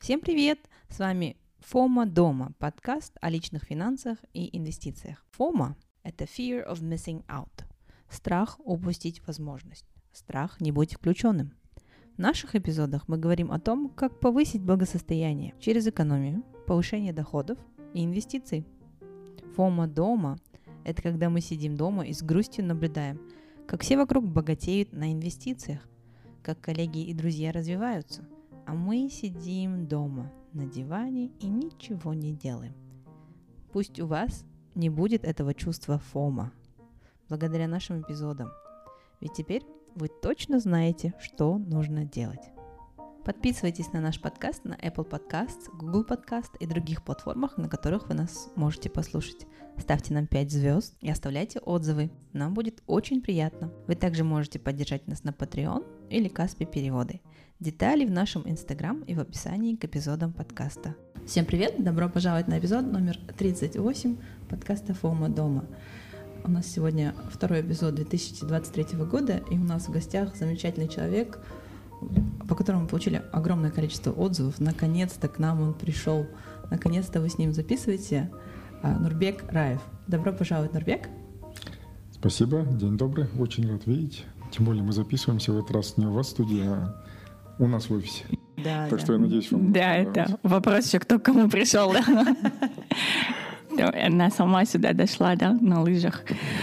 Всем привет! С вами FOMO дома, подкаст о личных финансах и инвестициях. FOMO – это Fear of Missing Out, страх упустить возможность, страх не быть включенным. В наших эпизодах мы говорим о том, как повысить благосостояние через экономию, повышение доходов и инвестиций. FOMO дома – это когда мы сидим дома и с грустью наблюдаем, как все вокруг богатеют на инвестициях, как коллеги и друзья развиваются, а мы сидим дома на диване и ничего не делаем. Пусть у вас не будет этого чувства FOMO благодаря нашим эпизодам, ведь теперь вы точно знаете, что нужно делать. Подписывайтесь на наш подкаст на Apple Podcasts, Google Podcast и других платформах, на которых вы нас можете послушать. Ставьте нам 5 звезд и оставляйте отзывы. Нам будет очень приятно. Вы также можете поддержать нас на Patreon или Каспи переводы. Детали в нашем Инстаграм и в описании к эпизодам подкаста. Всем привет! Добро пожаловать на эпизод номер 38 подкаста FOMO дома. У нас сегодня второй эпизод 2023 года, и у нас в гостях замечательный человек, по которому мы получили огромное количество отзывов. Наконец-то к нам он пришел. Наконец-то вы с ним записываете. Нурбек Раев. Добро пожаловать, Нурбек. Спасибо, день добрый, очень рад видеть. Тем более мы записываемся в этот раз не у вас в студии, а у нас в офисе. Да, так что я надеюсь, вам это вопрос еще, кто к кому пришел, да? Она сама сюда дошла, да, на лыжах.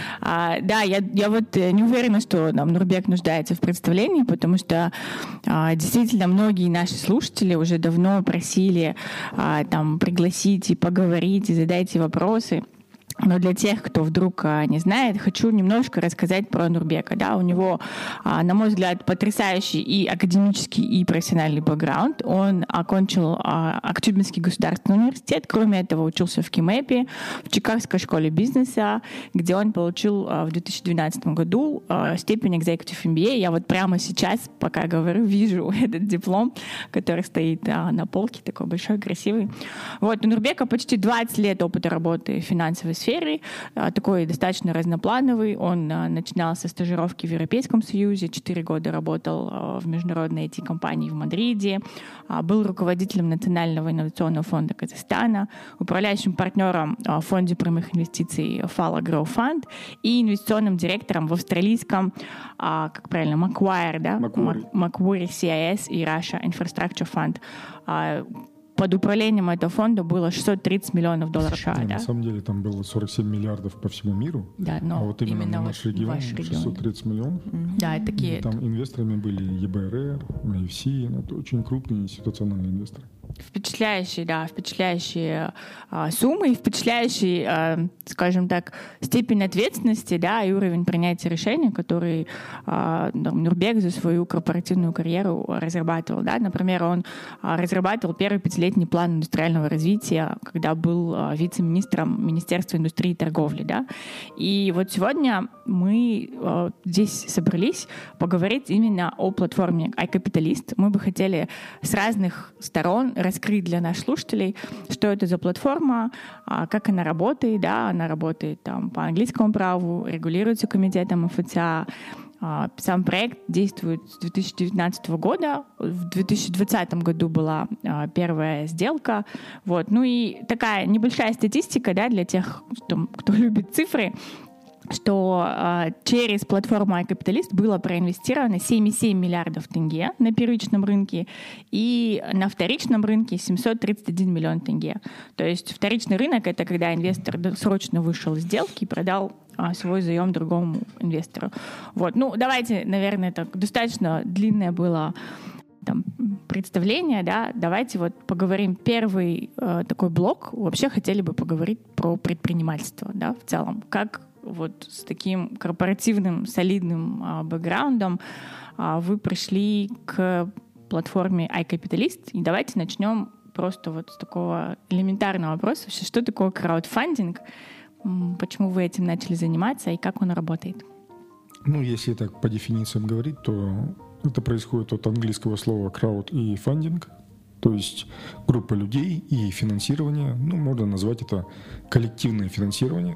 Я вот не уверена, что Нурбек нуждается в представлении, потому что действительно многие наши слушатели уже давно просили пригласить и поговорить, и задать вопросы. Но для тех, кто вдруг не знает, хочу немножко рассказать про Нурбека. Да, у него, на мой взгляд, потрясающий и академический, и профессиональный бэкграунд. Он окончил Актюбинский государственный университет, кроме этого учился в КИМЭПе, в Чикагской школе бизнеса, где он получил в 2012 году степень Executive MBA. Я вот прямо сейчас, пока говорю, вижу этот диплом, который стоит на полке, такой большой, красивый. Вот, у Нурбека почти 20 лет опыта работы в финансовой сфере, такой достаточно разноплановый. Он начинал со стажировки в Европейском Союзе, 4 года работал в международной IT-компании в Мадриде, был руководителем Национального инновационного фонда Казахстана, управляющим партнером в фонде прямых инвестиций Fala Grow Fund и инвестиционным директором в австралийском, как правильно, Macquarie, да? Macquarie CIS и Russia Infrastructure Fund. Под управлением этого фонда было $630 миллионов США. Да? На самом деле там было 47 миллиардов по всему миру, да, но а вот именно наш регион 630 миллионов. Да, такие... Там инвесторами были ЕБРР, AFC, это очень крупные институциональные инвесторы. Впечатляющие суммы и впечатляющие, скажем так, степень ответственности, да, и уровень принятия решений, который Нурбек за свою корпоративную карьеру разрабатывал. Да. Например, он разрабатывал первый 5-летний план индустриального развития, когда был вице-министром Министерства индустрии и торговли. Да. И вот сегодня мы здесь собрались поговорить именно о платформе iCapitalist. Мы бы хотели с разных сторон раскрыть для наших слушателей, что это за платформа, как она работает. Да, она работает там, по английскому праву, регулируется комитетом ФЦА. Сам проект действует с 2019 года. В 2020 году была первая сделка. Вот. Ну и такая небольшая статистика, да, для тех, кто любит цифры, что через платформу iCapitalist было проинвестировано 7,7 миллиардов тенге на первичном рынке и на вторичном рынке 731 миллион тенге. То есть вторичный рынок — это когда инвестор срочно вышел из сделки и продал свой заем другому инвестору. Вот. Ну, давайте, наверное, это достаточно длинное было представление, да, давайте вот поговорим. Первый такой блок. Вообще хотели бы поговорить про предпринимательство, да, в целом. Как вот с таким корпоративным, солидным бэкграундом вы пришли к платформе iCapitalist. И давайте начнем просто вот с такого элементарного вопроса. Что такое краудфандинг? Почему вы этим начали заниматься и как он работает? Ну, если так по дефинициям говорить, то это происходит от английского слова crowd и funding, то есть группа людей и финансирование. Ну, можно назвать это коллективное финансирование.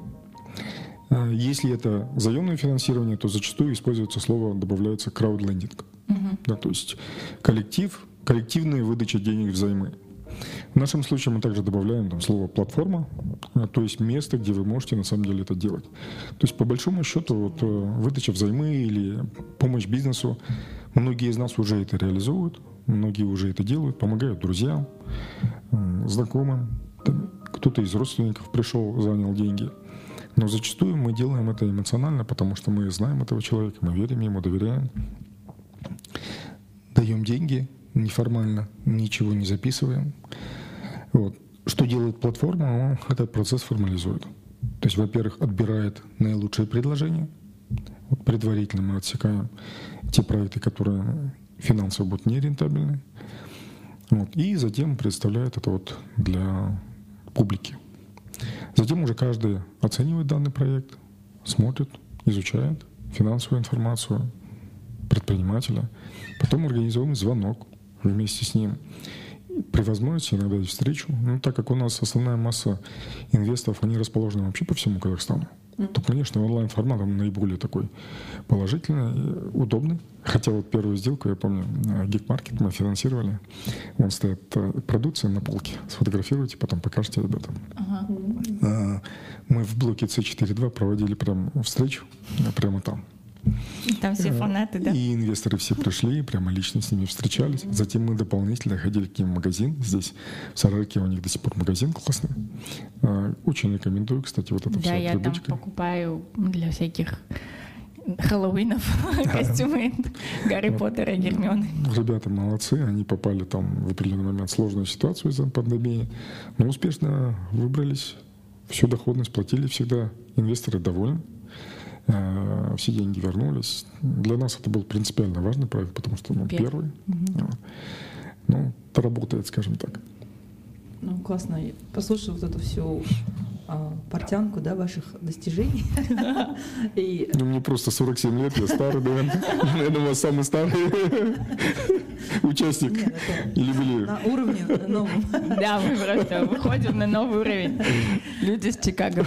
Если это заемное финансирование, то зачастую используется слово, добавляется crowdlending. Да, то есть коллективная выдача денег взаймы. В нашем случае мы также добавляем там слово «платформа», то есть место, где вы можете на самом деле это делать. То есть по большому счету, вот, выдача взаймы или помощь бизнесу, многие из нас уже это реализуют, многие уже это делают, помогают друзьям, знакомым. Кто-то из родственников пришел, занял деньги. Но зачастую мы делаем это эмоционально, потому что мы знаем этого человека, мы верим ему, доверяем. Даем деньги неформально, ничего не записываем. Вот. Что делает платформа? Он этот процесс формализует. То есть, во-первых, отбирает наилучшие предложения. Вот предварительно мы отсекаем те проекты, которые финансово будут нерентабельны. Вот. И затем представляет это вот для публики. Затем уже каждый оценивает данный проект, смотрит, изучает финансовую информацию предпринимателя. Потом организуем звонок вместе с ним. При возможности иногда и встречу. Ну, так как у нас основная масса инвесторов, они расположены вообще по всему Казахстану, то, конечно, онлайн-формат он наиболее такой положительный, удобный. Хотя вот первую сделку, я помню, Geek-Market мы финансировали. Вон стоит продукция на полке. Сфотографируйте, потом покажете ребятам. Мы в блоке C4.2 проводили прям встречу, прямо там. Там все фанаты, да? И инвесторы все пришли, прямо лично с ними встречались. Затем мы дополнительно ходили к ним в магазин. Здесь в Сарыарке у них до сих пор магазин классный. Очень рекомендую, кстати, вот это да, вся я атрибутика. там покупаю для всяких Хэллоуинов костюмы Гарри Поттера и Гермионы. Ребята молодцы, они попали там в определенный момент в сложную ситуацию из-за пандемии, но успешно выбрались, всю доходность платили всегда, инвесторы довольны. Все деньги вернулись. Для нас это был принципиально важный проект, потому что первый. Ну, это работает, скажем так. Ну, классно. Послушай вот эту всю портянку, да, ваших достижений. Ну, мне просто 47 лет, я старый, наверное. Я думаю, самый старый участник. Или были... На уровне новом. Да, мы просто выходим на новый уровень. Люди с Чикаго.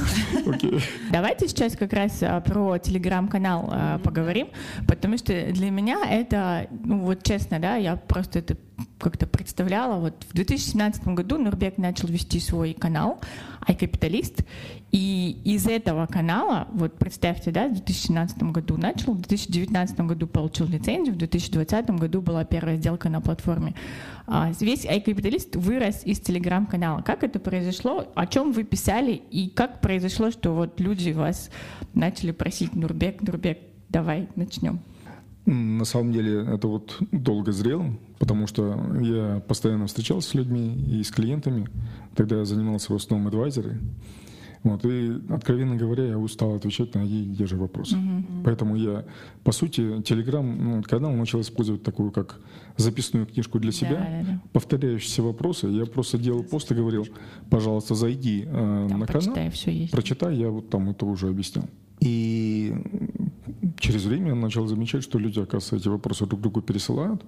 Давайте сейчас как раз про телеграм-канал поговорим, потому что для меня это, ну вот честно, да, я просто это как-то представляла. Вот в 2017 году Нурбек начал вести свой канал iCapitalist, и из этого канала, вот представьте, да, в 2017 году начал, в 2019 году получил лицензию, в 2020 году была первая сделка на платформе. Весь iCapitalist вырос из телеграм-канала. Как это произошло? О чем вы писали? И как произошло, что вот люди вас начали просить: Нурбек, давай начнем? На самом деле это вот долго зрело, потому что я постоянно встречался с людьми и с клиентами. Тогда я занимался в основном адвайзерой. Вот, и, откровенно говоря, я устал отвечать на одни и те же вопросы. Поэтому я, по сути, телеграм-канал начал использовать такую, как записную книжку для себя, повторяющиеся вопросы. Я просто делал пост и говорил: пожалуйста, зайди на канал, прочитай, я вот там это уже объяснял. И через время я начал замечать, что люди, оказывается, эти вопросы друг другу пересылают.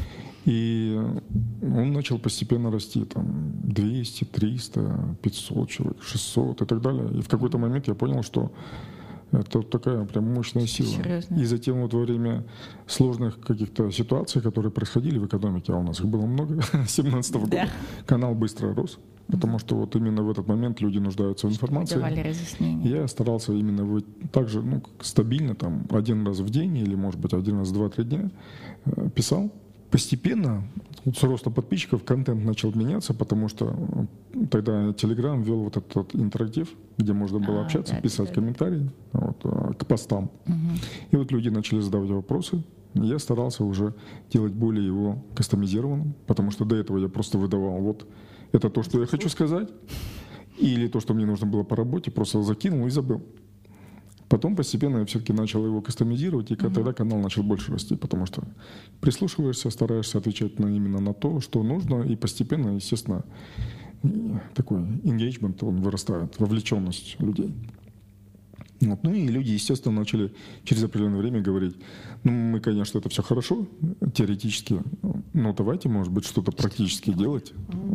И он начал постепенно расти, там, 200, 300, 500 человек, 600 и так далее. И в какой-то момент я понял, что это такая прям мощная сила. Серьезно? И затем вот во время сложных каких-то ситуаций, которые происходили в экономике, а у нас их было много, 2017 года, канал быстро рос. Потому что вот именно в этот момент люди нуждаются в информации. Давали разъяснения. Я старался именно также стабильно, там, один раз в день или, может быть, один раз в 2-3 дня писал. Постепенно с ростом подписчиков контент начал меняться, потому что тогда Telegram ввел вот этот интерактив, где можно было общаться, писать комментарии к постам. И вот люди начали задавать вопросы. Я старался уже делать более его кастомизированным, потому что до этого я просто выдавал: вот это то, что я хочу сказать, или то, что мне нужно было по работе, просто закинул и забыл. Потом постепенно я все-таки начал его кастомизировать, и тогда канал начал больше расти, потому что прислушиваешься, стараешься отвечать именно на то, что нужно, и постепенно, естественно, такой engagement, он вырастает, вовлеченность людей. Вот. Ну и люди, естественно, начали через определенное время говорить: ну, мы, конечно, это все хорошо, теоретически, но давайте, может быть, что-то практически делать.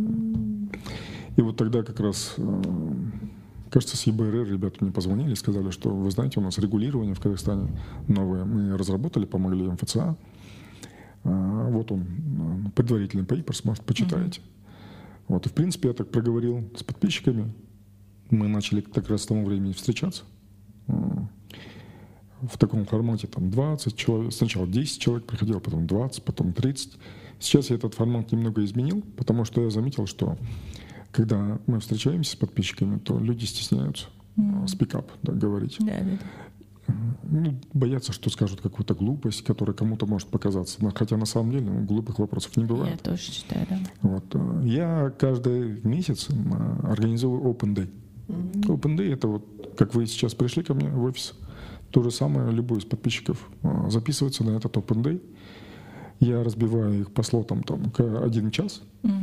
И вот тогда как раз... Кажется, с ЕБРР ребята мне позвонили и сказали, что, вы знаете, у нас регулирование в Казахстане новое. Мы разработали, помогли МФЦА. Вот он, предварительный пейперс, может, почитаете. Вот. И, в принципе, я так проговорил с подписчиками. Мы начали как раз к тому времени встречаться. В таком формате там 20 человек. Сначала 10 человек приходило, потом 20, потом 30. Сейчас я этот формат немного изменил, потому что я заметил, что когда мы встречаемся с подписчиками, то люди стесняются спикап, говорить. Ну, боятся, что скажут какую-то глупость, которая кому-то может показаться. Хотя на самом деле глупых вопросов не бывает. Я тоже считаю, да. Вот. Я каждый месяц организовываю Open Day. Open Day — это вот, как вы сейчас пришли ко мне в офис, то же самое, любой из подписчиков записывается на этот Open Day. Я разбиваю их по слотам там, к 1 час.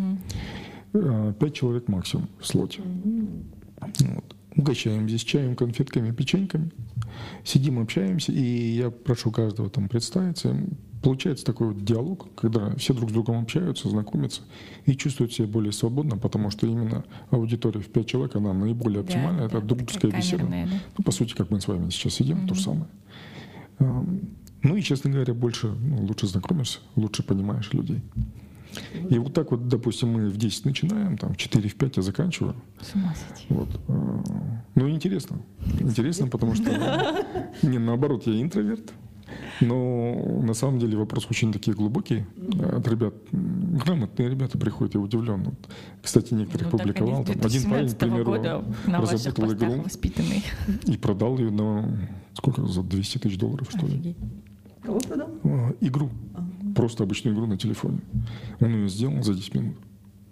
5 человек максимум в слоте. Вот. Угощаем здесь чаем, конфетками, печеньками. Сидим, общаемся, и я прошу каждого там представиться. Получается такой вот диалог, когда все друг с другом общаются, знакомятся и чувствуют себя более свободно, потому что именно аудитория в 5 человек, она наиболее оптимальная. Это дружеская беседа. Да? Ну, по сути, как мы с вами сейчас сидим, то же самое. Ну и, честно говоря, лучше знакомишься, лучше понимаешь людей. И вот так вот, допустим, мы в 10 начинаем, там, в 4, в 5 я заканчиваю. С ума сойти. Вот. Ну, интересно. Интересно, потому что, наоборот, я интроверт. Но на самом деле вопрос очень такие глубокие. От ребят, грамотные ребята приходят, я удивлен. Вот, кстати, некоторых публиковал. Там, один парень, к примеру, разработал игру и продал ее за $200 тысяч, что ли. Кого продал? Игру. Просто обычную игру на телефоне. Он ее сделал за 10 минут.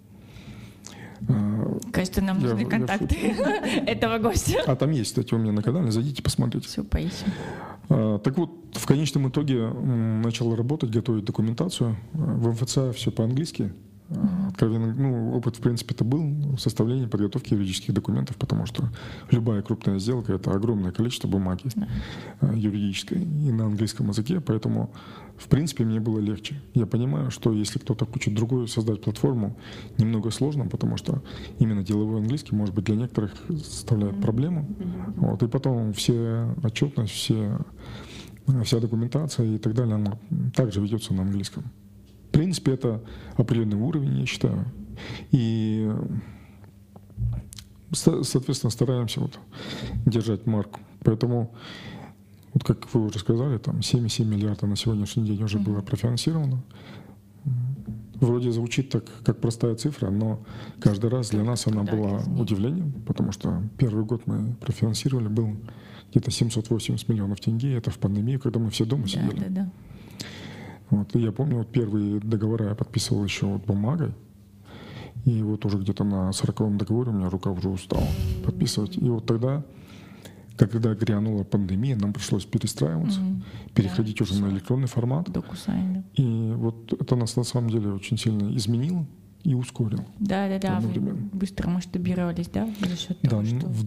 Кажется, нам нужны контакты этого гостя. А там есть, кстати, у меня на канале. Зайдите, посмотрите. Все, поищем. Так вот, в конечном итоге начал работать, готовить документацию. В МФЦ все по-английски. Откровенно, опыт, в принципе, это был составление подготовки юридических документов, потому что любая крупная сделка — это огромное количество бумаги юридической и на английском языке, поэтому, в принципе, мне было легче. Я понимаю, что если кто-то хочет другую создать платформу, немного сложно, потому что именно деловой английский, может быть, для некоторых составляет проблему. Вот, и потом все отчетность, вся документация и так далее, она также ведется на английском. В принципе, это определенный уровень, я считаю. И, соответственно, стараемся держать марку. Поэтому, как вы уже сказали, там 7,7 миллиарда на сегодняшний день уже было профинансировано. Вроде звучит так, как простая цифра, но каждый раз для нас она была удивлением, потому что первый год мы профинансировали, был где-то 780 миллионов тенге. Это в пандемию, когда мы все дома сидели. Да. Вот, и я помню, первые договора я подписывал еще бумагой, и уже где-то на 40-м договоре у меня рука уже устала подписывать. И вот тогда, когда грянула пандемия, нам пришлось перестраиваться, переходить уже на электронный формат. И это нас на самом деле очень сильно изменило и ускорило. Да. Вы быстро масштабировались, да? За счет того, что... в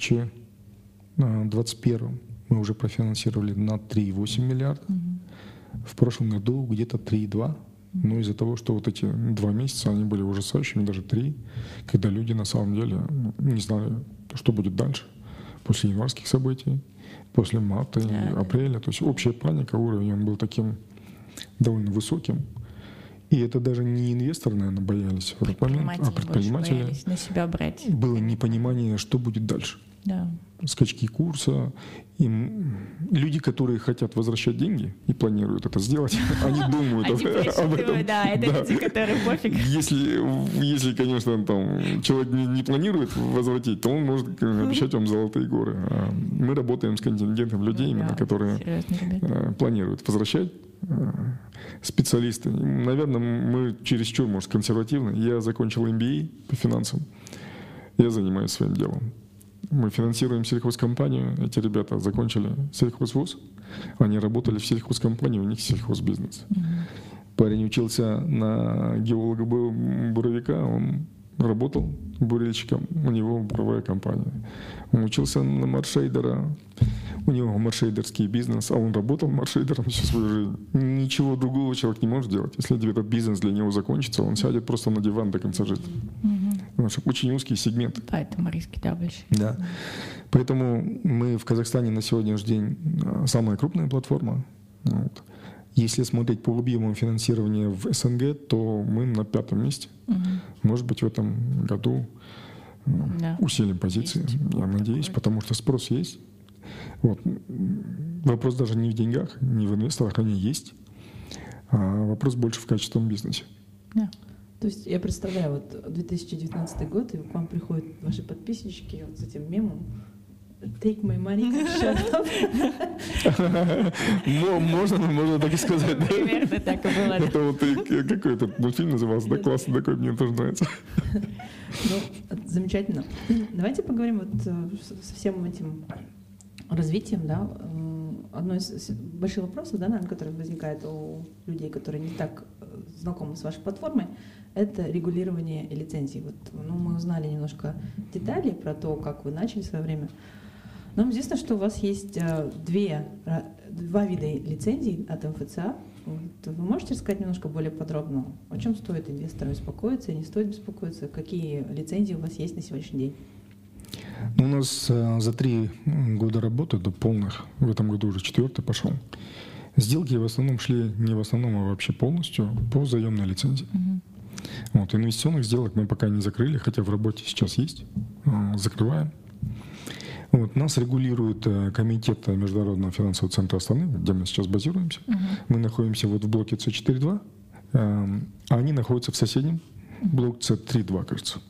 2021 мы уже профинансировали на 3,8 миллиарда. В прошлом году где-то 3,2. Но из-за того, что эти 2 месяца, они были ужасающими, даже 3, когда люди на самом деле не знали, что будет дальше. После январских событий, после марта и апреля. То есть общая паника, уровень он был таким довольно высоким. И это даже не инвесторы, наверное, боялись в этот момент, а предприниматели. Боялись на себя брать. Было непонимание, что будет дальше. Да. Скачки курса. И люди, которые хотят возвращать деньги и планируют это сделать, они думают об этом. Да, это люди, которые пофиг. Если, конечно, там человек не планирует возвратить, то он может обещать вам золотые горы. Мы работаем с контингентом людей, именно которые планируют возвращать. Специалисты. Наверное, мы чересчур, может, консервативны. Я закончил MBA по финансам. Я занимаюсь своим делом. Мы финансируем сельхозкомпанию. Эти ребята закончили сельхозвуз. Они работали в сельхозкомпании, у них сельхозбизнес. Парень учился на геолога-буровика, он работал бурильщиком, у него буровая компания. Он учился на маршейдера, у него маршейдерский бизнес, а он работал маршейдером всю свою жизнь. Ничего другого человек не может делать. Если этот бизнес для него закончится, он сядет просто на диван до конца жизни. Потому что очень узкий сегмент. Поэтому риски большие. Да. Поэтому мы в Казахстане на сегодняшний день самая крупная платформа. Если смотреть по объемам финансирования в СНГ, то мы на 5-м месте. Может быть, в этом году усилим позиции, я надеюсь, потому что спрос есть. Вот. Вопрос даже не в деньгах, не в инвесторах, они есть. А вопрос больше в качественном бизнесе. То есть я представляю, вот 2019 год, и к вам приходят ваши подписчики вот с этим мемом «Take my money, shut up». Можно так и сказать. Примерно так и было. Это вот какой-то мультфильм назывался, да, классный такой, мне тоже нравится. Ну, замечательно. Давайте поговорим вот со всем этим развитием, да. Одно из больших вопросов, да, наверное, который возникает у людей, которые не так знакомы с вашей платформой, это регулирование и лицензий. Вот, ну, мы узнали немножко деталей про то, как вы начали в свое время. Нам известно, что у вас есть два вида лицензий от МФЦА. Вот, вы можете рассказать немножко более подробно, о чем стоит инвесторам беспокоиться и не стоит беспокоиться, какие лицензии у вас есть на сегодняшний день? Ну, у нас за 3 года работы до полных, в этом году уже 4-й пошел, сделки в основном шли не в основном, а вообще полностью по заемной лицензии. Вот, инвестиционных сделок мы пока не закрыли, хотя в работе сейчас есть, закрываем. Вот, нас регулирует комитет Международного финансового центра Астаны, где мы сейчас базируемся. Мы находимся вот в блоке С4.2, а они находятся в соседнем, блок С3.2, кажется.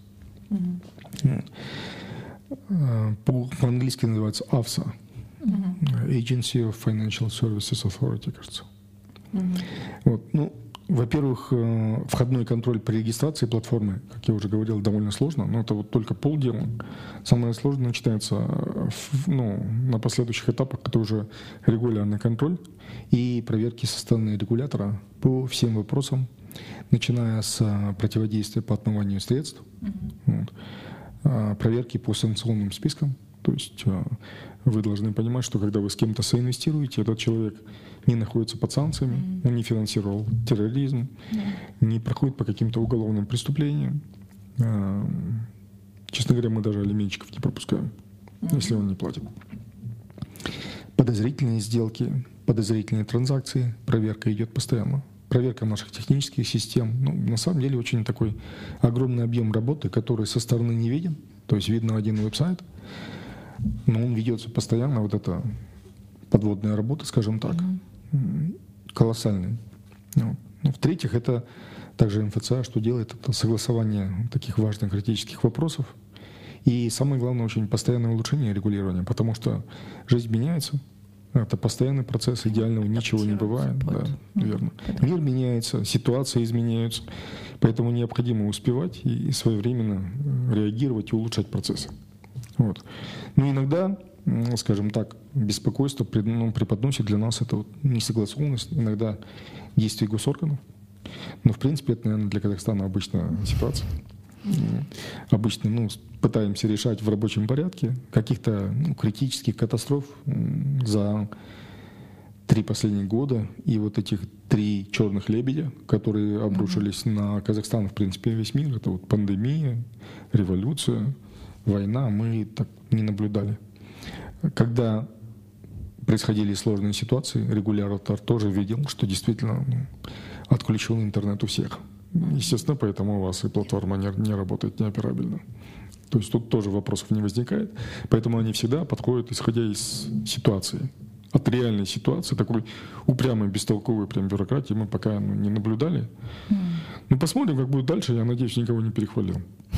По-английски называется AFSA, Agency of Financial Services Authority, кажется. Вот, ну, во-первых, входной контроль при регистрации платформы, как я уже говорил, довольно сложно, но это вот только полдела. Самое сложное начинается на последующих этапах, это уже регулярный контроль и проверки со стороны регулятора по всем вопросам, начиная с противодействия по отмыванию средств, проверки по санкционным спискам. То есть вы должны понимать, что когда вы с кем-то соинвестируете, этот человек не находится под санкциями, он не финансировал терроризм, не проходит по каким-то уголовным преступлениям. Честно говоря, мы даже алименщиков не пропускаем, если он не платит. Подозрительные сделки, подозрительные транзакции, проверка идет постоянно. Проверка наших технических систем. Ну, на самом деле очень такой огромный объем работы, который со стороны не виден. То есть видно один веб-сайт, но он ведется постоянно. Вот эта подводная работа, скажем так, колоссальная. Ну, в-третьих, это также МФЦА, что делает, это согласование таких важных критических вопросов. И самое главное, очень постоянное улучшение регулирования, потому что жизнь меняется. Это постоянный процесс, идеального ничего не бывает. Да, верно. Мир меняется, ситуации изменяются, поэтому необходимо успевать и своевременно реагировать и улучшать процессы. Вот. Но иногда, скажем так, беспокойство преподносит для нас это вот несогласованность, иногда действий госорганов. Но, в принципе, это, наверное, для Казахстана обычная ситуация. Обычно пытаемся решать в рабочем порядке. Каких-то критических катастроф за 3 последних года и вот этих 3 черных лебедя, которые обрушились на Казахстан, в принципе, весь мир, это вот пандемия, революция, война, мы так не наблюдали. Когда происходили сложные ситуации, регулятор тоже видел, что действительно отключен интернет у всех. Естественно, поэтому у вас и платформа не работает неоперабельно. То есть тут тоже вопросов не возникает. Поэтому они всегда подходят, исходя из ситуации. От реальной ситуации, такой упрямой, бестолковой прям бюрократии мы пока не наблюдали. Ну, посмотрим, как будет дальше. Я надеюсь, никого не перехвалил.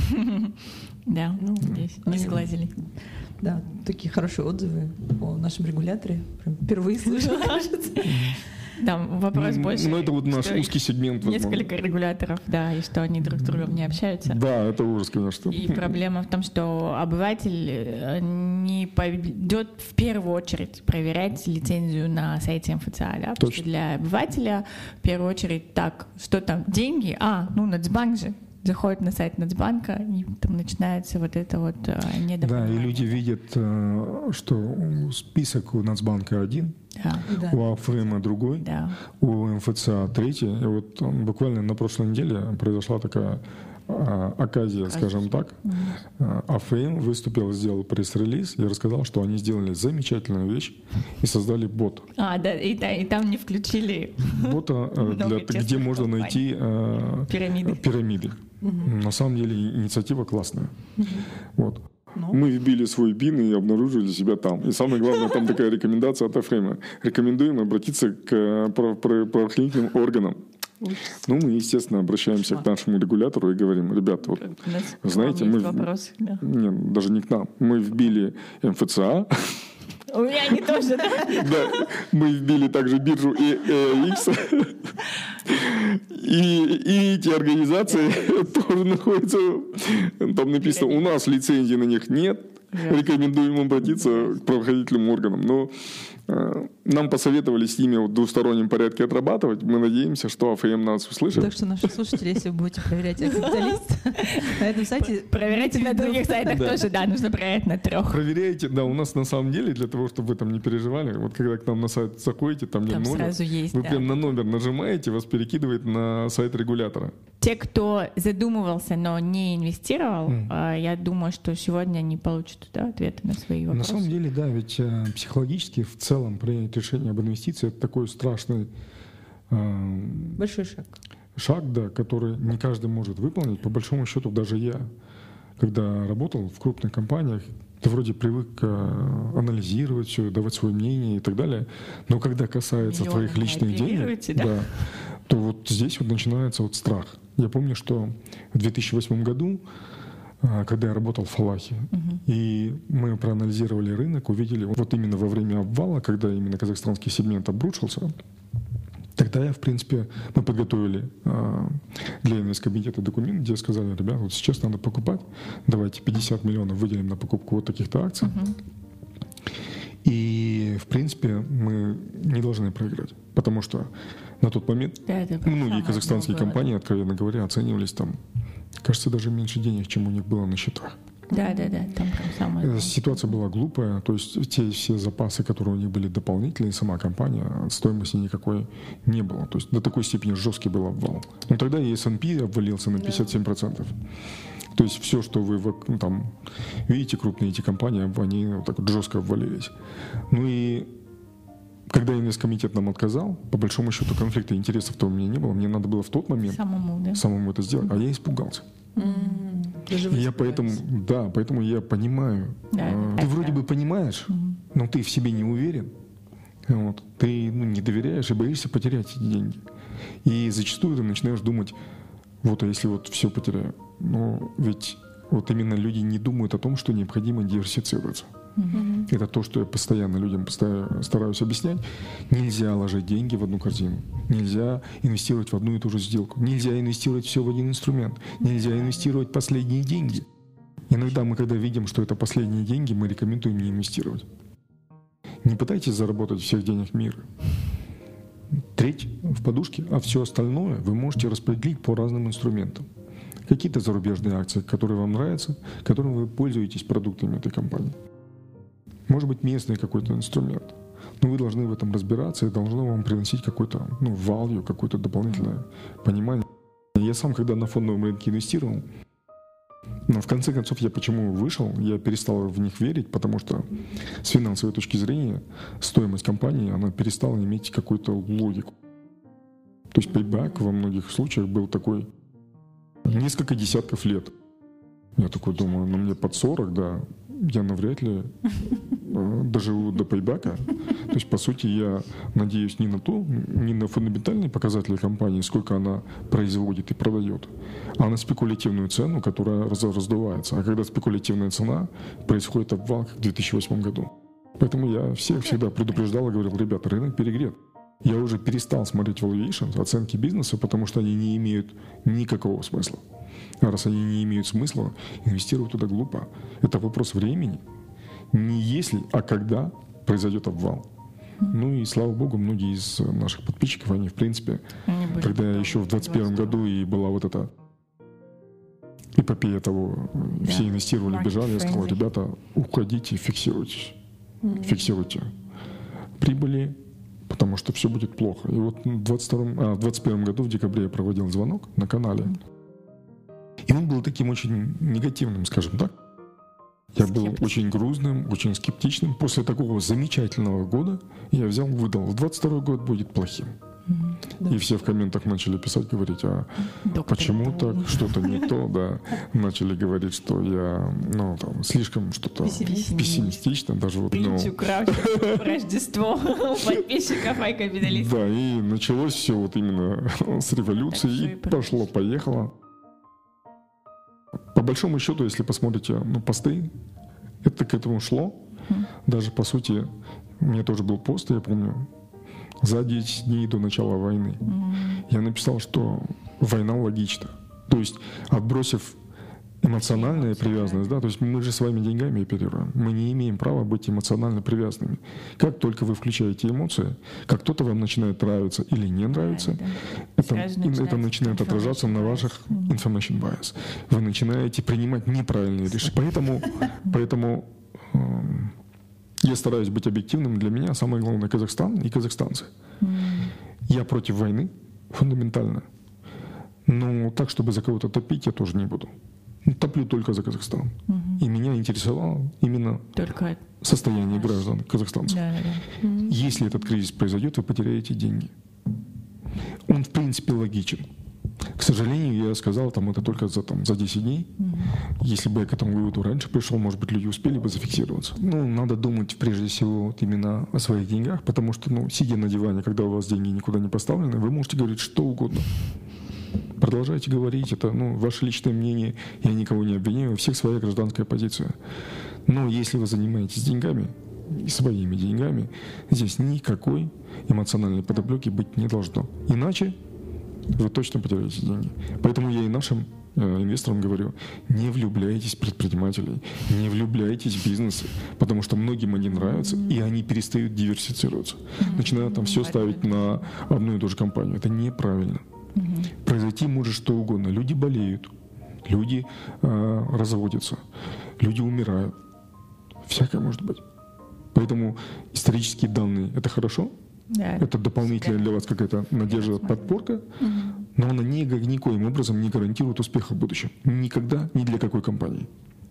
Да, здесь не сглазили. Да, такие хорошие отзывы о нашем регуляторе. Прям впервые слышала, кажется. Там вопрос больше. Ну, это вот наш узкий сегмент. Несколько регуляторов, да, и что они друг с другом не общаются. Да, это ужас, конечно. И проблема в том, что обыватель не пойдет в первую очередь проверять лицензию на сайте МФЦА, да? Потому что для обывателя в первую очередь так, что там, деньги? Нацбанк же. Заходит на сайт Нацбанка, и там начинается вот это вот недопонимание. Да, и люди видят, что список у Нацбанка один, у АФМ другой, у МФЦА третий. И вот буквально на прошлой неделе произошла такая оказия, скажем так, АФМ выступил, сделал пресс-релиз и рассказал, что они сделали замечательную вещь и создали бот. Да, и там не включили бота, где можно найти пирамиды. На самом деле инициатива классная. Вот. Мы вбили свой БИН и обнаружили себя там. И самое главное, там такая рекомендация от АФМ. Рекомендуем обратиться к правоохранительным органам. Ну, мы, естественно, обращаемся к нашему регулятору и говорим: ребят, вот, знаете, мы... Нет, даже не к нам. Мы вбили МФЦА. У меня они тоже, да? Да, мы вбили также биржу и ELX. И эти организации тоже находятся... Там написано: у нас лицензии на них нет. Рекомендуем обратиться к правоохранительным органам. Но нам посоветовали с ними в двустороннем порядке отрабатывать. Мы надеемся, что АФМ нас услышит. Так что наши слушатели, если вы будете проверять капиталист на этом сайте... Проверяйте на других сайтах тоже, да, нужно проверять на 3. Проверяйте, да, у нас на самом деле, для того, чтобы вы там не переживали, вот когда к нам на сайт заходите, там нет номер, сразу есть, вы прям на номер нажимаете, вас перекидывает на сайт регулятора. Те, кто задумывался, но не инвестировал, я думаю, что сегодня они получат ответы на свои вопросы. На самом деле, да, ведь психологически в целом принять решение об инвестиции — это такой страшный большой шаг. Шаг, да, который не каждый может выполнить. По большому счету, даже я, когда работал в крупных компаниях, ты вроде привык анализировать все, давать свое мнение и так далее, но когда касается твоих личных денег, да, то вот здесь вот начинается вот страх. Я помню, что в 2008 году, когда я работал в Фалахе, и мы проанализировали рынок, увидели вот именно во время обвала, когда именно казахстанский сегмент обрушился, тогда я, в принципе, мы подготовили для инвесткомитета документ, где сказали: ребята, вот сейчас надо покупать, давайте 50 миллионов выделим на покупку вот таких-то акций. И, в принципе, мы не должны проиграть, потому что на тот момент многие казахстанские компании, откровенно говоря, оценивались там, кажется, даже меньше денег, чем у них было на счетах. Да, там самое. Ситуация была глупая, то есть те все запасы, которые у них были дополнительные, сама компания, стоимости никакой не было. То есть до такой степени жесткий был обвал. Но тогда и S&P обвалился на 57%. То есть все, что вы там видите, крупные эти компании, они вот так вот жестко обвалились. Ну и когда инвесткомитет нам отказал, по большому счету конфликта интересов-то у меня не было. Мне надо было в тот момент самому это сделать, а я испугался. Я поэтому я понимаю. Ты вроде бы понимаешь, но ты в себе не уверен. Вот. Ты не доверяешь и боишься потерять эти деньги. И зачастую ты начинаешь думать: вот, а если вот все потеряю? Но ведь вот именно люди не думают о том, что необходимо диверсифицироваться. Это то, что я постоянно людям стараюсь объяснять. Нельзя ложить деньги в одну корзину. Нельзя инвестировать в одну и ту же сделку. Нельзя инвестировать все в один инструмент. Нельзя инвестировать последние деньги. Иногда мы, когда видим, что это последние деньги, мы рекомендуем не инвестировать. Не пытайтесь заработать всех денег мира. Треть в подушке, а все остальное вы можете распределить по разным инструментам. Какие-то зарубежные акции, которые вам нравятся, которыми вы пользуетесь продуктами этой компании. Может быть, местный какой-то инструмент. Но вы должны в этом разбираться и должно вам приносить какой-то value, какое-то дополнительное понимание. Я сам, когда на фондовом рынке инвестировал, но в конце концов я почему вышел, я перестал в них верить, потому что с финансовой точки зрения стоимость компании, она перестала иметь какую-то логику. То есть payback во многих случаях был такой несколько десятков лет. Я такой думаю, мне под 40, да, я навряд ли доживу до пейбэка. То есть, по сути, я надеюсь не на фундаментальные показатели компании, сколько она производит и продает, а на спекулятивную цену, которая раздувается. А когда спекулятивная цена, происходит обвал, как в 2008 году. Поэтому я всех всегда предупреждал и говорил: ребята, рынок перегрет. Я уже перестал смотреть valuation, оценки бизнеса, потому что они не имеют никакого смысла. А раз они не имеют смысла, инвестировать туда глупо. Это вопрос времени. Не если, а когда произойдет обвал. Ну и слава богу, многие из наших подписчиков, они в принципе, когда еще в 2021 году и была вот эта эпопея того, все инвестировали, бежали, я сказал: ребята, уходите, фиксируйтесь. Фиксируйте прибыли, потому что все будет плохо. И вот в 2021 году, в декабре, я проводил звонок на канале. И он был таким очень негативным, скажем так. Я был очень грузным, очень скептичным. После такого замечательного года я взял, выдал. 22-й год будет плохим. И все в комментах начали писать, говорить, почему так, что-то не то, да. Начали говорить, что я, слишком что-то пессимистично. Даже Рождество у подписчиков iCapitalist. Да, и началось все вот именно с революции, и пошло-поехало. По большому счету, если посмотрите посты, это к этому шло. Даже, по сути, у меня тоже был пост, я помню, за 10 дней до начала войны. Я написал, что война логична. То есть, отбросив эмоциональная привязанность, да, то есть мы же с вами деньгами оперируем. Мы не имеем права быть эмоционально привязанными. Как только вы включаете эмоции, как кто-то вам начинает нравиться или не нравиться, это начинает отражаться на ваших information bias. Вы начинаете принимать неправильные решения. Поэтому я стараюсь быть объективным. Для меня самое главное Казахстан и казахстанцы. Я против войны фундаментально. Но так, чтобы за кого-то топить, я тоже не буду. Топлю только за Казахстан. И меня интересовало именно только состояние граждан казахстанцев. Если этот кризис произойдет, вы потеряете деньги. Он, в принципе, логичен. К сожалению, я сказал, это только за 10 дней. Если бы я к этому выводу раньше пришел, может быть, люди успели бы зафиксироваться. Надо думать прежде всего именно о своих деньгах, потому что, сидя на диване, когда у вас деньги никуда не поставлены, вы можете говорить что угодно. Продолжайте говорить, это ваше личное мнение, я никого не обвиняю, у всех своя гражданская позиция. Но если вы занимаетесь деньгами, своими деньгами, здесь никакой эмоциональной подоплеки быть не должно. Иначе вы точно потеряете деньги. Поэтому я и нашим инвесторам говорю, не влюбляйтесь в предпринимателей, не влюбляйтесь в бизнесы, потому что многим они нравятся, и они перестают диверсифицироваться. Начинают все ставить на одну и ту же компанию. Это неправильно. Произойти может что угодно. Люди болеют, люди разводятся, люди умирают. Всякое может быть. Поэтому исторические данные — это хорошо, это дополнительная для вас какая-то надежда, подпорка, но она никоим образом не гарантирует успеха в будущем. Никогда, ни для какой компании.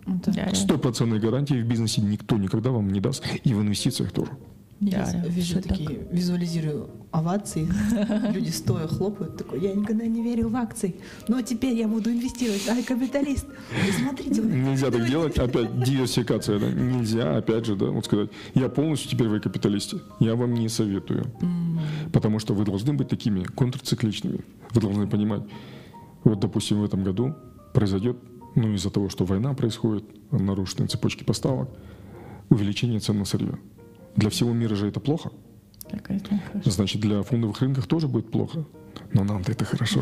100% гарантии в бизнесе никто никогда вам не даст, и в инвестициях тоже. Я вижу такие, визуализирую овации, люди стоя хлопают, такой, я никогда не верил в акции, но теперь я буду инвестировать, iCapitalist. Смотрите. Нельзя так делать, опять диверсификация, да? Нельзя, опять же, сказать, я полностью теперь в iCapitalist, я вам не советую, потому что вы должны быть такими контрцикличными, вы должны понимать, допустим, в этом году произойдет, из-за того, что война происходит, нарушены цепочки поставок, увеличение цен на сырье. Для всего мира же это плохо. Значит, для фондовых рынков тоже будет плохо. Но нам-то это хорошо.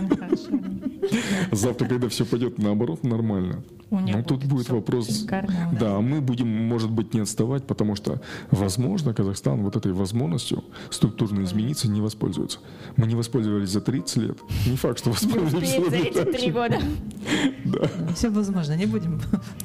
Завтра, когда все пойдет наоборот, нормально. Тут будет вопрос. Да, мы будем, может быть, не отставать, потому что, возможно, Казахстан этой возможностью структурно измениться не воспользуется. Мы не воспользовались за 30 лет. Не факт, что воспользуемся за эти 3 года. Все возможно, не будем.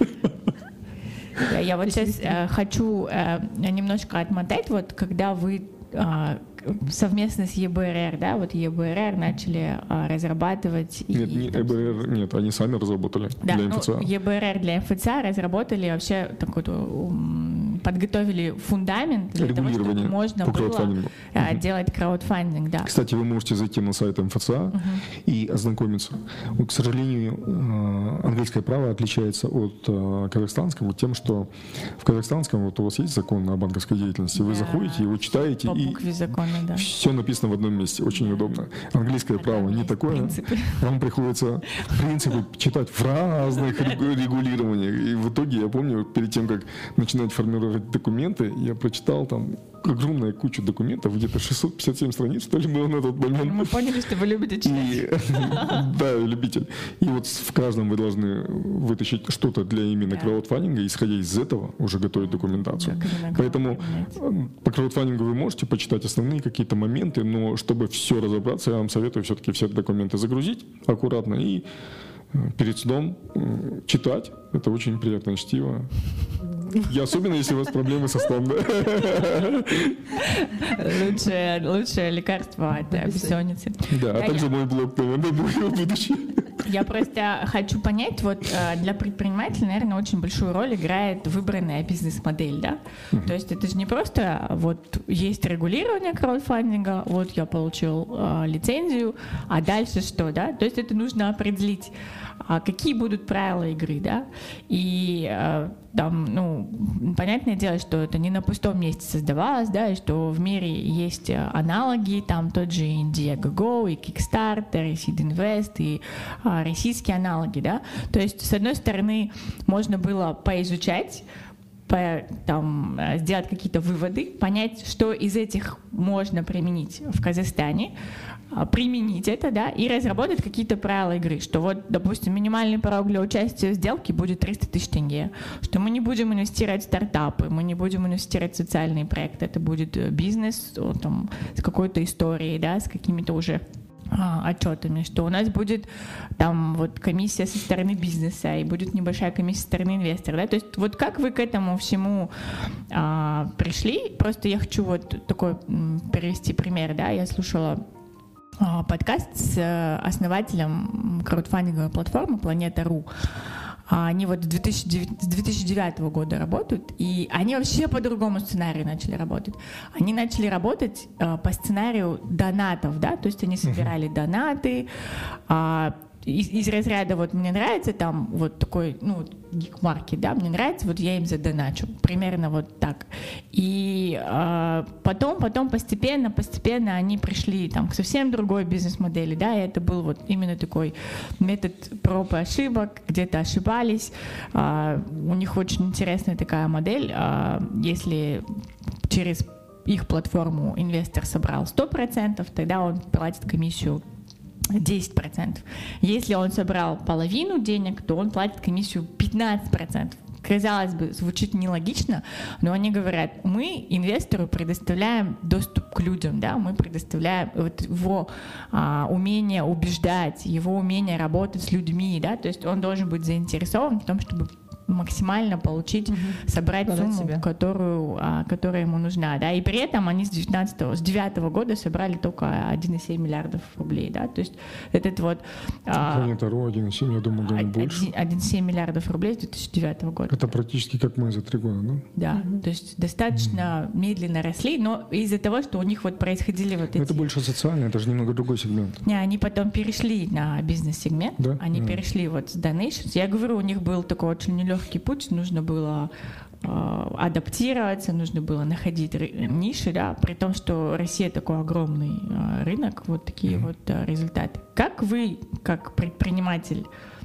Я сейчас хочу немножко отмотать, когда вы совместно с ЕБРР, ЕБРР начали разрабатывать... Нет, не ЕБРР, нет, они сами разработали для МФЦА. ЕБРР для МФЦА разработали вообще подготовили фундамент для того, чтобы можно было делать краудфандинг. Да. Кстати, вы можете зайти на сайт МФЦА и ознакомиться. К сожалению, английское право отличается от казахстанского тем, что в казахстанском у вас есть закон о банковской деятельности, вы заходите, его читаете, и все написано в одном месте, очень удобно. Английское право не такое. Вам приходится принципы читать в разных регулированиях. И в итоге, я помню, перед тем, как начинать формировать документы, я прочитал огромная куча документов, где-то 657 страниц, что ли, было на тот момент. Мы поняли, что вы любите читать. Да, любитель. И в каждом вы должны вытащить что-то для именно краудфандинга, исходя из этого уже готовить документацию. Поэтому по краудфандингу вы можете почитать основные какие-то моменты, но чтобы все разобраться, я вам советую все-таки все документы загрузить аккуратно и перед сном читать. Это очень приятное чтиво. И особенно, если у вас проблемы со сном. Лучшее лекарство от бессонницы. Да, а также мой блог, наверное, будущее. Я просто хочу понять, вот для предпринимателя, наверное, очень большую роль играет выбранная бизнес-модель, да? То есть это же не просто вот есть регулирование краудфандинга, вот я получил лицензию, а дальше что, да? То есть это нужно определить, какие будут правила игры, да? И там, ну, понятное дело, что это не на пустом месте создавалось, да, и что в мире есть аналоги, там тот же Indiegogo, и Kickstarter, и Seed Invest, и российские аналоги, да. То есть, с одной стороны, можно было поизучать, там, сделать какие-то выводы, понять, что из этих можно применить в Казахстане, применить это, да, и разработать какие-то правила игры, что вот, допустим, минимальный порог для участия в сделке будет 300 тысяч тенге, что мы не будем инвестировать в стартапы, мы не будем инвестировать в социальные проекты, это будет бизнес там, с какой-то историей, да, с какими-то уже отчетами, что у нас будет там вот комиссия со стороны бизнеса и будет небольшая комиссия со стороны инвестора, да, то есть вот как вы к этому всему пришли, просто я хочу вот такой привести пример, да, я слушала подкаст с основателем краудфандинговой платформы Planeta.ru. Они вот с 2009 года работают, и они вообще по другому сценарию начали работать. Они начали работать по сценарию донатов, да, то есть они собирали донаты, из разряда вот мне нравится там вот такой, ну, гик-маркет, да, мне нравится, вот я им задоначу, примерно вот так. И потом постепенно они пришли там к совсем другой бизнес-модели, да, и это был вот именно такой метод проб и ошибок, где-то ошибались. У них очень интересная такая модель, если через их платформу инвестор собрал 100%, тогда он платит комиссию 10%. Если он собрал половину денег, то он платит комиссию 15%. Казалось бы, звучит нелогично, но они говорят, мы инвестору предоставляем доступ к людям, да, мы предоставляем вот его умение убеждать, его умение работать с людьми, да, то есть он должен быть заинтересован в том, чтобы максимально получить, собрать сумму, которая ему нужна, да, и при этом они с 2009 года собрали только 1,7 миллиардов рублей, да, то есть этот вот... Planeta.ru 1,7, я думаю, даже больше. 1,7 миллиардов рублей с 2009 года. Это практически как мы за 3 года, да? Да, то есть достаточно медленно росли, но из-за того, что у них вот происходили вот эти... Это больше социально, это же немного другой сегмент. Не, они потом перешли на бизнес-сегмент, да? Они перешли вот с donations. Я говорю, у них был такой очень нелегкий путь, нужно было адаптироваться, нужно было находить ниши, да, при том, что Россия такой огромный рынок, вот такие вот результаты. Как вы, как предприниматель,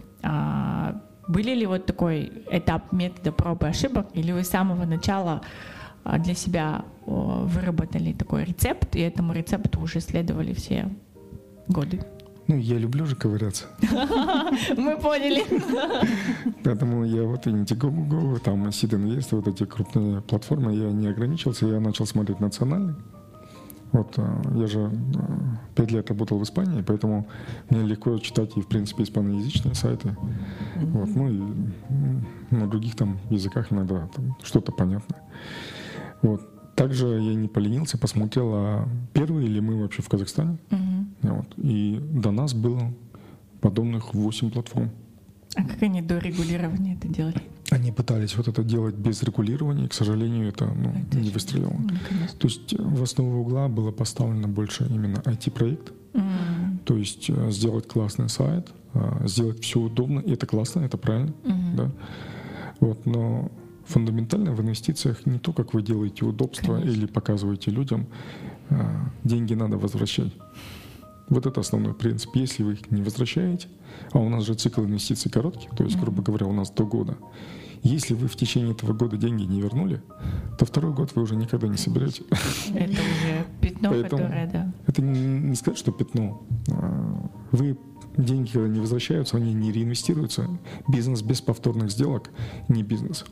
были ли вот такой этап метода проб и ошибок, или вы с самого начала для себя выработали такой рецепт, и этому рецепту уже следовали все годы? Ну, я люблю же ковыряться. Мы поняли. Поэтому я вот Indiegogo, там Seed Invest, вот эти крупные платформы, я не ограничился, я начал смотреть национальный. Вот я же 5 лет работал в Испании, поэтому мне легко читать и, в принципе, испаноязычные сайты. Вот, ну и на других там языках иногда там что-то понятно. Вот. Также я не поленился, посмотрел, первые ли мы вообще в Казахстане. Вот. И до нас было подобных 8 платформ. А как они до регулирования это делали? Они пытались вот это делать без регулирования, и, к сожалению, это не выстрелило. То есть в основу угла было поставлено больше именно IT-проект. То есть сделать классный сайт, сделать все удобно. И это классно, это правильно. Да? Вот, но фундаментально в инвестициях не то, как вы делаете удобство или показываете людям, деньги надо возвращать. Вот это основной принцип. Если вы их не возвращаете, а у нас же цикл инвестиций короткий, то есть, грубо говоря, у нас до года. Если вы в течение этого года деньги не вернули, то второй год вы уже никогда не соберете. Это уже пятно, которое, да. Это не сказать, что пятно. Вы деньги, когда не возвращаются, они не реинвестируются. Бизнес без повторных сделок не бизнес.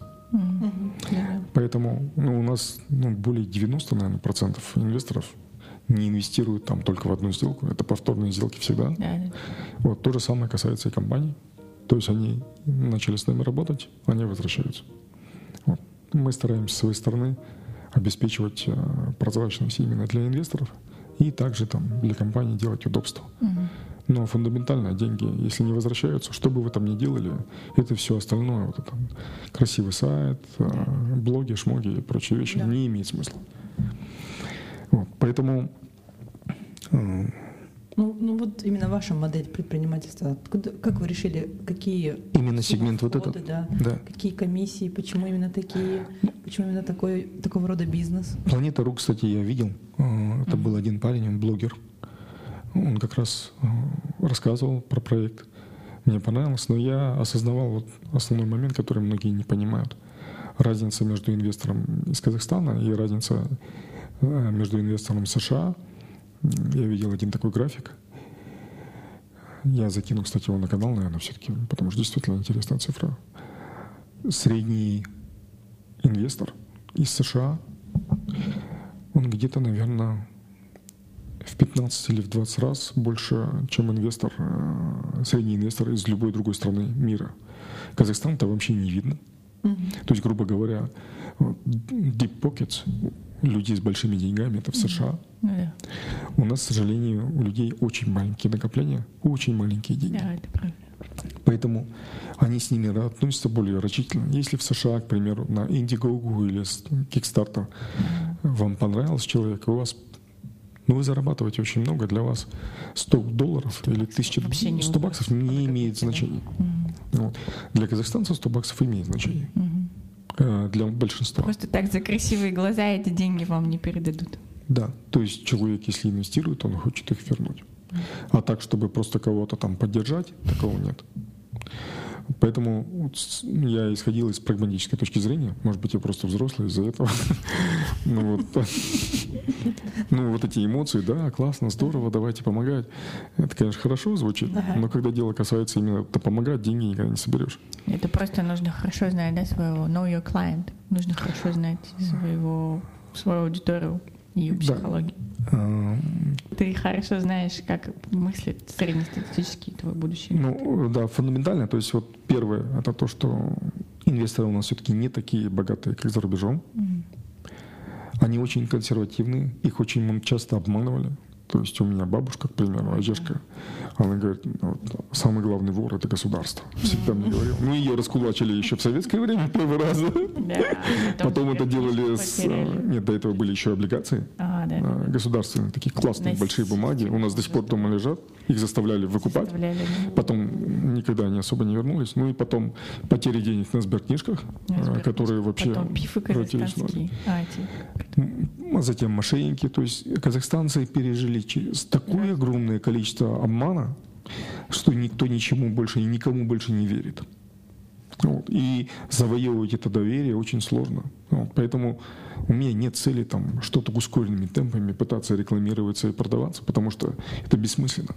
Поэтому у нас более 90, наверное, процентов инвесторов не инвестируют там только в одну сделку. Это повторные сделки всегда. Вот, то же самое касается и компаний. То есть они начали с нами работать, они возвращаются. Вот. Мы стараемся с своей стороны обеспечивать прозрачность именно для инвесторов и также там, для компаний делать удобство. Но фундаментально деньги, если не возвращаются, что бы вы там ни делали, это все остальное, вот это красивый сайт, блоги, шмоги и прочие вещи, не имеет смысла. Вот, поэтому... Ну вот именно ваша модель предпринимательства. Как вы решили, какие... Именно сегмент вот этот? Да. Какие комиссии, почему именно такие, почему именно такого рода бизнес? Планета Ру, кстати, я видел. Это был один парень, он блогер. Он как раз рассказывал про проект. Мне понравилось, но я осознавал вот основной момент, который многие не понимают. Разница между инвестором из Казахстана и разница между инвестором США. Я видел один такой график. Я закину, кстати, его на канал, наверное, все-таки, потому что действительно интересная цифра. Средний инвестор из США, он где-то, наверное, в 15 или в 20 раз больше, чем инвестор, средний инвестор из любой другой страны мира. Казахстан-то вообще не видно. То есть, грубо говоря, deep pockets, людей с большими деньгами, это в США. У нас, к сожалению, у людей очень маленькие накопления, очень маленькие деньги. Да, это правда. Поэтому они с ними относятся более рачительно. Если в США, к примеру, на Indiegogo или Kickstarter вам понравился человек, у вас, вы зарабатываете очень много, для вас $100 или 1000, 100 баксов не имеет значения. Вот. Для казахстанцев 100 баксов имеет значение. Для большинства. Просто так за красивые глаза эти деньги вам не передадут. Да, то есть человек, если инвестирует, он хочет их вернуть. А так, чтобы просто кого-то там поддержать, такого нет. Поэтому я исходил из прагматической точки зрения. Может быть, я просто взрослый из-за этого. Ну вот эти эмоции, да, классно, здорово, давайте помогать. Это, конечно, хорошо звучит, но когда дело касается именно помогать, деньги никогда не соберешь. Это просто нужно хорошо знать, да, своего know your client. Нужно хорошо знать свою аудиторию и ее психологию. Ты хорошо знаешь, как мыслит среднестатистический твой будущий. Ну да, фундаментально. То есть вот первое, это то, что инвесторы у нас все-таки не такие богатые, как за рубежом. Они очень консервативные, их очень часто обманывали. То есть у меня бабушка, к примеру, Ажешка, она говорит, самый главный вор — это государство. Всегда мне говорил. Ну, ее раскулачили еще в советское время первый раз. Потом это делали Нет, до этого были еще облигации государственные, такие классные большие бумаги. У нас до сих пор дома лежат. Их заставляли выкупать. Потом никогда они особо не вернулись. Ну и потом потери денег на сберкнижках, которые вообще... Потом пифы казахстанские. А затем мошенники. То есть казахстанцы пережили через такое огромное количество обмана, что никто ничему больше и никому больше не верит. Вот. И завоевывать это доверие очень сложно. Вот. Поэтому у меня нет цели там что-то ускоренными темпами пытаться рекламироваться и продаваться, потому что это бессмысленно.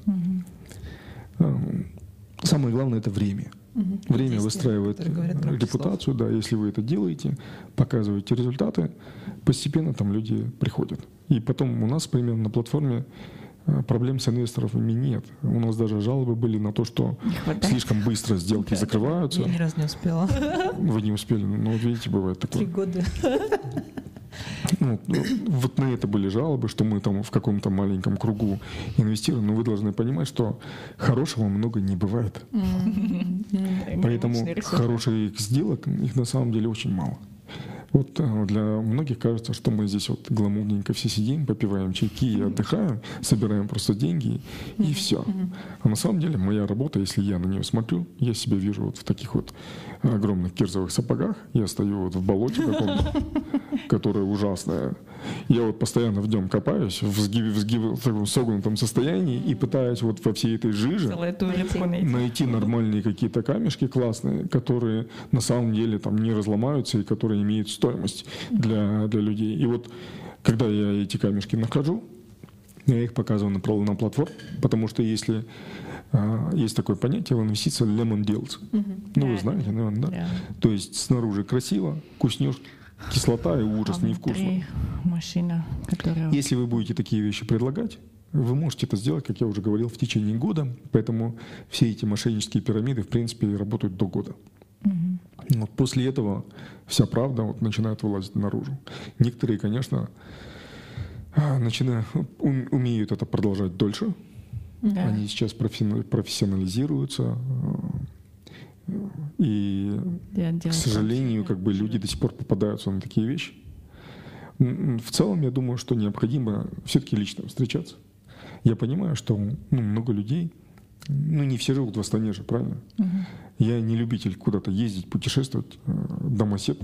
Самое главное — это время. Время выстраивает репутацию, да, если вы это делаете, показываете результаты, постепенно там люди приходят. И потом у нас, примерно, на платформе проблем с инвесторами нет. У нас даже жалобы были на то, что слишком быстро сделки закрываются. Я ни разу не успела. Вы не успели, ну вот видите, бывает такое. 3 года. Ну, вот на это были жалобы, что мы там в каком-то маленьком кругу инвестируем, но вы должны понимать, что хорошего много не бывает. Поэтому хороших сделок, их на самом деле очень мало. Вот для многих кажется, что мы здесь вот гламурненько все сидим, попиваем чайки и отдыхаем, собираем просто деньги и все. А на самом деле моя работа, если я на нее смотрю, я себя вижу вот в таких вот огромных кирзовых сапогах, я стою вот в болоте каком-то, которое ужасное. Я вот постоянно в нем копаюсь, в таком согнутом состоянии и пытаюсь вот во всей этой жиже найти нормальные какие-то камешки классные, которые на самом деле там не разломаются и которые имеют стоимость для людей. И вот когда я эти камешки нахожу, я их показываю на платформе, потому что если есть такое понятие в инвестициях lemon deals. Ну, вы знаете, наверное, да? То есть снаружи красиво, вкуснешь, кислота и ужас, невкусно. Машина, которая... Если вы будете такие вещи предлагать, вы можете это сделать, как я уже говорил, в течение года. Поэтому все эти мошеннические пирамиды, в принципе, работают до года. Вот после этого вся правда вот начинает вылазить наружу. Некоторые, конечно, умеют это продолжать дольше. Да. Они сейчас профессионализируются. И, к сожалению, как бы люди до сих пор попадаются на такие вещи. В целом, я думаю, что необходимо все-таки лично встречаться. Я понимаю, что много людей, не все живут в Астане же, правильно? Я не любитель куда-то ездить, путешествовать, домосед.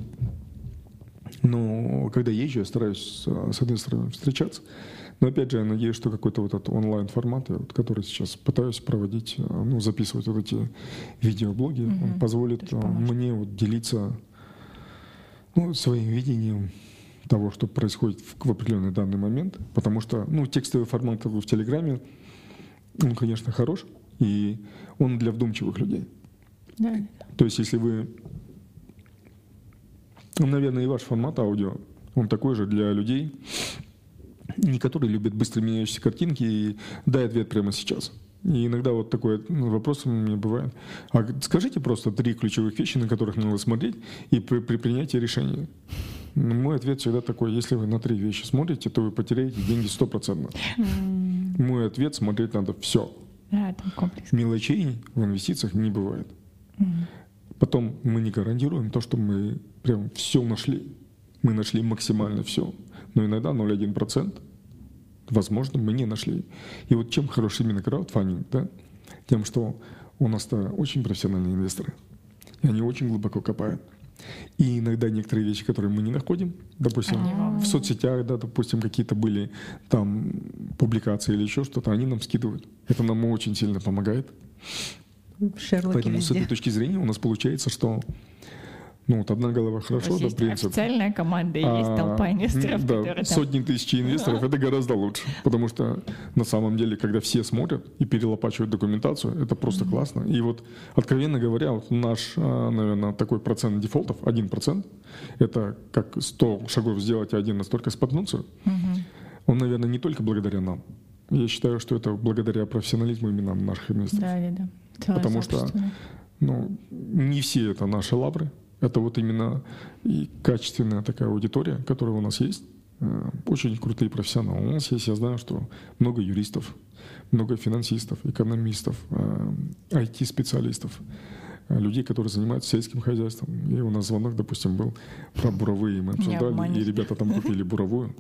Но когда езжу, я стараюсь с одной стороны встречаться. Но опять же, я надеюсь, что какой-то вот этот онлайн-формат, который сейчас пытаюсь проводить, записывать вот эти видеоблоги, он позволит мне вот делиться своим видением того, что происходит в определенный данный момент. Потому что текстовый формат в Телеграме, он, конечно, хорош, и он для вдумчивых людей. Да. То есть если вы... наверное, и ваш формат аудио, он такой же для людей, не которые любят быстро меняющиеся картинки и дай ответ прямо сейчас. И иногда вот такой вопрос у меня бывает. А скажите просто 3 ключевых вещи, на которых надо смотреть и при принятии решения. Мой ответ всегда такой: если вы на 3 вещи смотрите, то вы потеряете деньги 100%. Мой ответ: смотреть надо все. Да, там комплекс. Мелочей в инвестициях не бывает. Потом мы не гарантируем то, что мы прям все нашли. Мы нашли максимально все. Но иногда 0,1%, возможно, мы не нашли. И вот чем хорош именно краудфандинг, да? Тем, что у нас-то очень профессиональные инвесторы. И они очень глубоко копают. И иногда некоторые вещи, которые мы не находим, допустим, в соцсетях, да, допустим, какие-то были там публикации или еще что-то, они нам скидывают. Это нам очень сильно помогает. Шерлоки Поэтому везде. с этой точки зрения у нас получается, что одна голова хорошо, да, есть принцип. официальная команда, и есть толпа инвесторов, да, которые там... сотни тысяч инвесторов, это гораздо лучше. Потому что на самом деле, когда все смотрят и перелопачивают документацию, это просто классно. И вот, откровенно говоря, вот наш, наверное, такой процент дефолтов, 1%, это как 100 шагов сделать, а один настолько споткнуться, он, наверное, не только благодаря нам. Я считаю, что это благодаря профессионализму именно наших инвесторов. Да. Потому что не все это наши лавры. Это вот именно и качественная такая аудитория, которая у нас есть. Очень крутые профессионалы. У нас есть, я знаю, что много юристов, много финансистов, экономистов, IT-специалистов, людей, которые занимаются сельским хозяйством. И у нас звонок, допустим, был про буровые. Мы обсуждали, и ребята там купили буровую.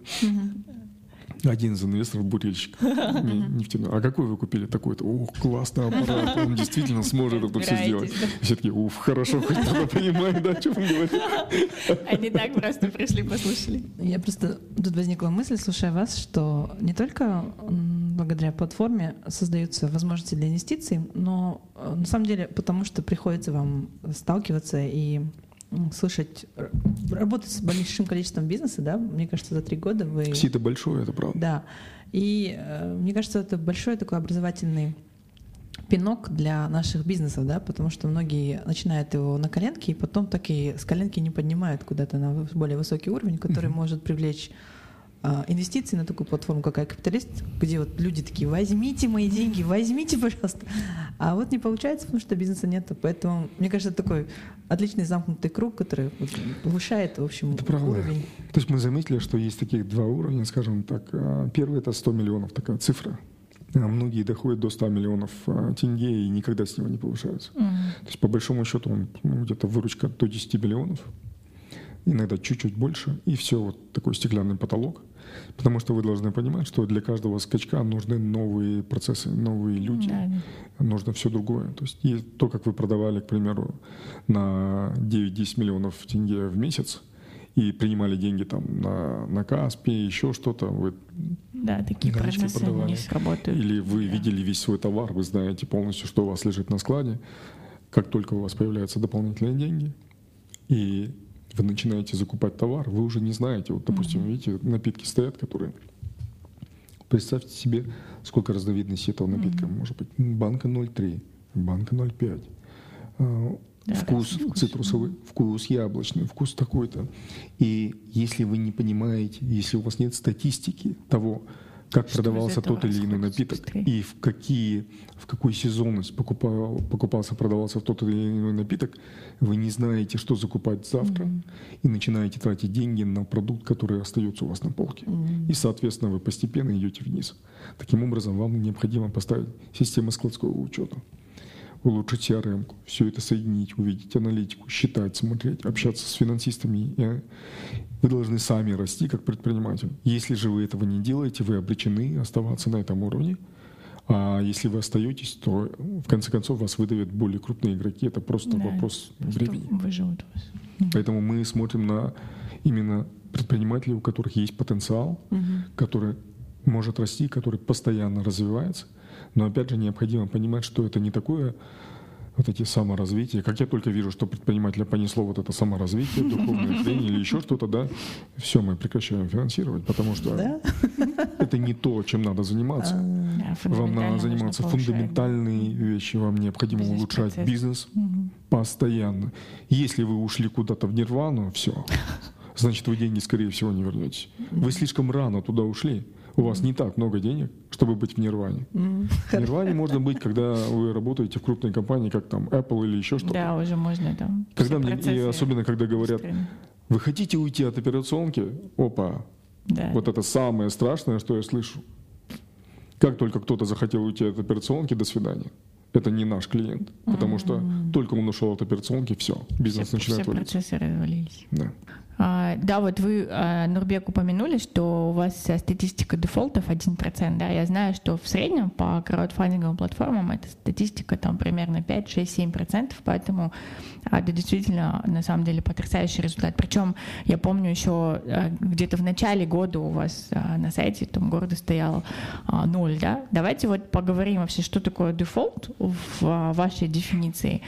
Один из инвесторов — бурильщик нефтяной. А какой вы купили? Такой-то. Ох, классный аппарат, он действительно сможет это все сделать. Все такие: уф, хорошо, хоть кто-то понимает, да, о чем он говорит. Они так просто пришли, послушали. Я просто... Тут возникла мысль, слушая вас, что не только благодаря платформе создаются возможности для инвестиций, но на самом деле потому что приходится вам сталкиваться и слышать, работать с большим количеством бизнеса, да, мне кажется, за 3 года вы... Сито большое, это правда. Да, и мне кажется, это большой такой образовательный пинок для наших бизнесов, да, потому что многие начинают его на коленке, и потом так и с коленки не поднимают куда-то на более высокий уровень, который может привлечь инвестиции на такую платформу, как iCapitalist, где вот люди такие: возьмите мои деньги, возьмите, пожалуйста. А вот не получается, потому что бизнеса нет. Поэтому, мне кажется, это такой отличный замкнутый круг, который повышает, в общем, уровень. То есть мы заметили, что есть таких 2 уровня, скажем так. Первый — это 100 миллионов, такая цифра. Многие доходят до 100 миллионов тенге и никогда с него не повышаются. То есть по большому счету он где-то выручка до 10 миллионов. Иногда чуть-чуть больше, и все, вот такой стеклянный потолок. Потому что вы должны понимать, что для каждого скачка нужны новые процессы, новые люди, нужно все другое. То есть и то, как вы продавали, к примеру, на 9-10 миллионов тенге в месяц и принимали деньги там на Каспи, еще что-то, вы такие процессы не сработают. Или вы видели весь свой товар, вы знаете полностью, что у вас лежит на складе. Как только у вас появляются дополнительные деньги, и вы начинаете закупать товар, вы уже не знаете. Вот, допустим, видите, напитки стоят, которые... Представьте себе, сколько разновидностей этого напитка может быть. Банка 0,3, банка 0,5. Вкус цитрусовый, вкус яблочный, вкус такой-то. И если вы не понимаете, если у вас нет статистики того, как продавался тот или иной напиток, и в какую сезонность покупался, продавался тот или иной напиток, вы не знаете, что закупать завтра, и начинаете тратить деньги на продукт, который остается у вас на полке. И, соответственно, вы постепенно идете вниз. Таким образом, вам необходимо поставить систему складского учета, улучшить CRM-ку, все это соединить, увидеть аналитику, считать, смотреть, общаться с финансистами. Вы должны сами расти как предприниматель. Если же вы этого не делаете, вы обречены оставаться на этом уровне. А если вы остаетесь, то в конце концов вас выдавят более крупные игроки. Это просто вопрос времени. Выживут вас. Поэтому мы смотрим на именно предпринимателей, у которых есть потенциал, который может расти, который постоянно развивается. Но опять же необходимо понимать, что это не такое вот эти саморазвития. Как я только вижу, что предпринимателя понесло вот это саморазвитие, духовное трение или еще что-то, да, все, мы прекращаем финансировать, потому что это не то, чем надо заниматься. Вам надо заниматься фундаментальные вещи, вам необходимо улучшать бизнес постоянно. Если вы ушли куда-то в нирвану, все, значит, вы деньги, скорее всего, не вернетесь. Вы слишком рано туда ушли. У вас не так много денег, чтобы быть в нирване. В нирване можно быть, когда вы работаете в крупной компании, как там Apple или еще что-то. Да, уже можно там. Когда и особенно, когда говорят, вы хотите уйти от операционки? Опа, вот это самое страшное, что я слышу. Как только кто-то захотел уйти от операционки, до свидания. Это не наш клиент, потому что только он ушел от операционки, все, бизнес начинает валиться. Все процессы развалились. Да. Да, вот вы, Нурбек, упомянули, что у вас статистика дефолтов 1%. Да? Я знаю, что в среднем по краудфандинговым платформам эта статистика там примерно 5, 6, 7%, поэтому это действительно на самом деле потрясающий результат. Причем я помню еще где-то в начале года у вас на сайте там города стоял 0. Да? Давайте вот поговорим вообще, что такое дефолт в вашей дефиниции.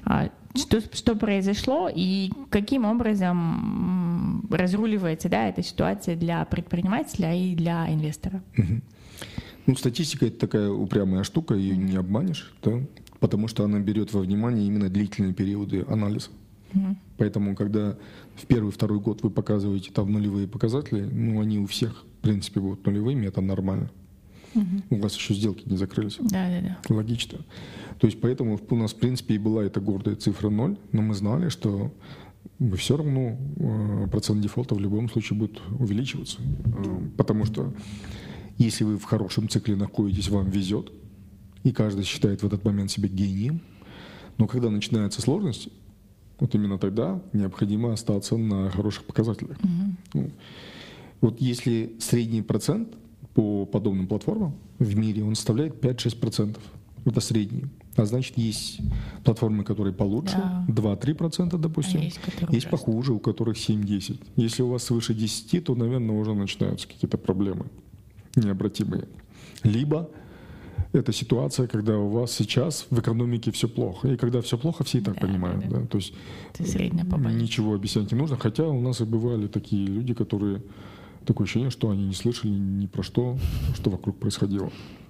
Что произошло и каким образом разруливается, да, эта ситуация для предпринимателя и для инвестора? Ну, статистика — это такая упрямая штука, ее не обманешь, да, потому что она берет во внимание именно длительные периоды анализа. Поэтому, когда в первый-второй год вы показываете там нулевые показатели, ну, они у всех, в принципе, будут нулевыми, это нормально. У вас еще сделки не закрылись. Да. Логично. То есть поэтому у нас, в принципе, и была эта гордая цифра 0, но мы знали, что все равно процент дефолта в любом случае будет увеличиваться. Потому что если вы в хорошем цикле находитесь, вам везет, и каждый считает в этот момент себя гением, но когда начинается сложность, вот именно тогда необходимо остаться на хороших показателях. Вот если средний процент по подобным платформам в мире, он составляет 5-6%. Это средний. А значит, есть платформы, которые получше, 2-3%, допустим. Есть похуже, у которых 7-10. Если у вас свыше 10, то, наверное, уже начинаются какие-то проблемы необратимые. Либо это ситуация, когда у вас сейчас в экономике все плохо. И когда все плохо, все и так понимают. Да. То есть ничего объяснять не нужно. Хотя у нас и бывали такие люди, которые... Такое ощущение, что они не слышали ни про что вокруг происходило.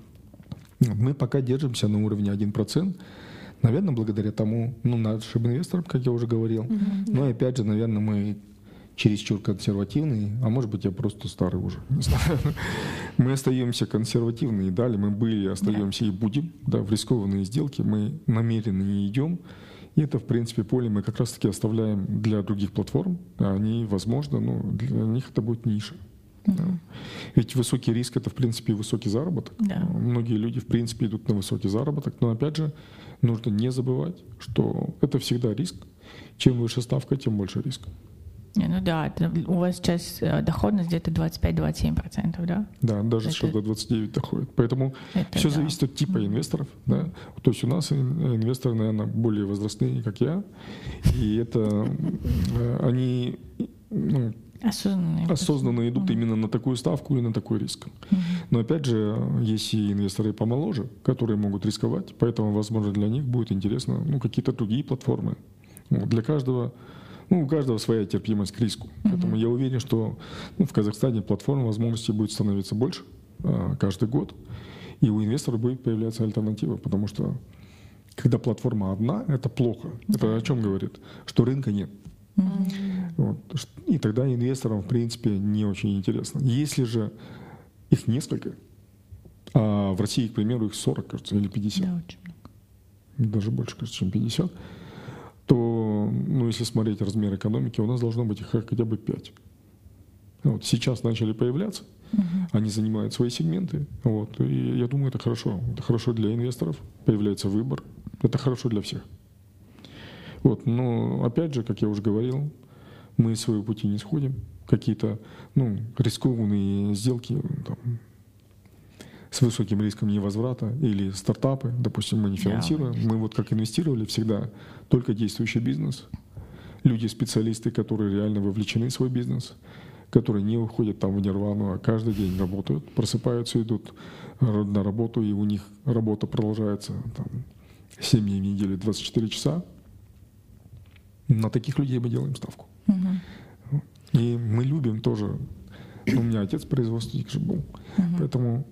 Мы пока держимся на уровне 1%, наверное, благодаря тому, нашим инвесторам, как я уже говорил. Но опять же, наверное, мы чересчур консервативные, а может быть, я просто старый уже, не знаю. Мы остаемся консервативные, далее мы были, остаемся и будем, да, в рискованные сделки мы намеренно не идем. И это, в принципе, поле мы как раз-таки оставляем для других платформ. Они, возможно, для них это будет ниша. Да. Ведь высокий риск — это, в принципе, высокий заработок. Многие люди, в принципе, идут на высокий заработок. Но, опять же, нужно не забывать, что это всегда риск. Чем выше ставка, тем больше риск. У вас сейчас доходность где-то 25-27%, да? Да, даже сейчас до 29% доходит. Поэтому все зависит от типа инвесторов. Да? То есть у нас инвесторы, наверное, более возрастные, как я. И это они осознанно идут именно на такую ставку и на такой риск. Но опять же, есть и инвесторы помоложе, которые могут рисковать. Поэтому, возможно, для них будет интересно какие-то другие платформы. Для каждого... у каждого своя терпимость к риску. Поэтому я уверен, что в Казахстане платформ возможностей будет становиться больше каждый год. И у инвестора будет появляться альтернатива. Потому что когда платформа одна, это плохо. Это о чем говорит? Что рынка нет. И тогда инвесторам, в принципе, не очень интересно. Если же Их несколько. А в России, к примеру, их 40, кажется, или 50. Да, очень много. Даже больше, кажется, чем 50. То, ну, если смотреть размер экономики, у нас должно быть их хотя бы 5. Вот сейчас начали появляться, они занимают свои сегменты. Вот, и я думаю, это хорошо. Это хорошо для инвесторов, появляется выбор. Это хорошо для всех. Вот, но опять же, как я уже говорил, мы с своего пути не сходим. Какие-то рискованные сделки там, с высоким риском невозврата или стартапы, допустим, мы не финансируем. Мы вот как инвестировали всегда только действующий бизнес. Люди, специалисты, которые реально вовлечены в свой бизнес, которые не уходят там в нирвану, а каждый день работают, просыпаются, идут на работу, и у них работа продолжается там, 7 дней в неделю, 24 часа. На таких людей мы делаем ставку. И мы любим тоже. У меня отец производственник же был. Поэтому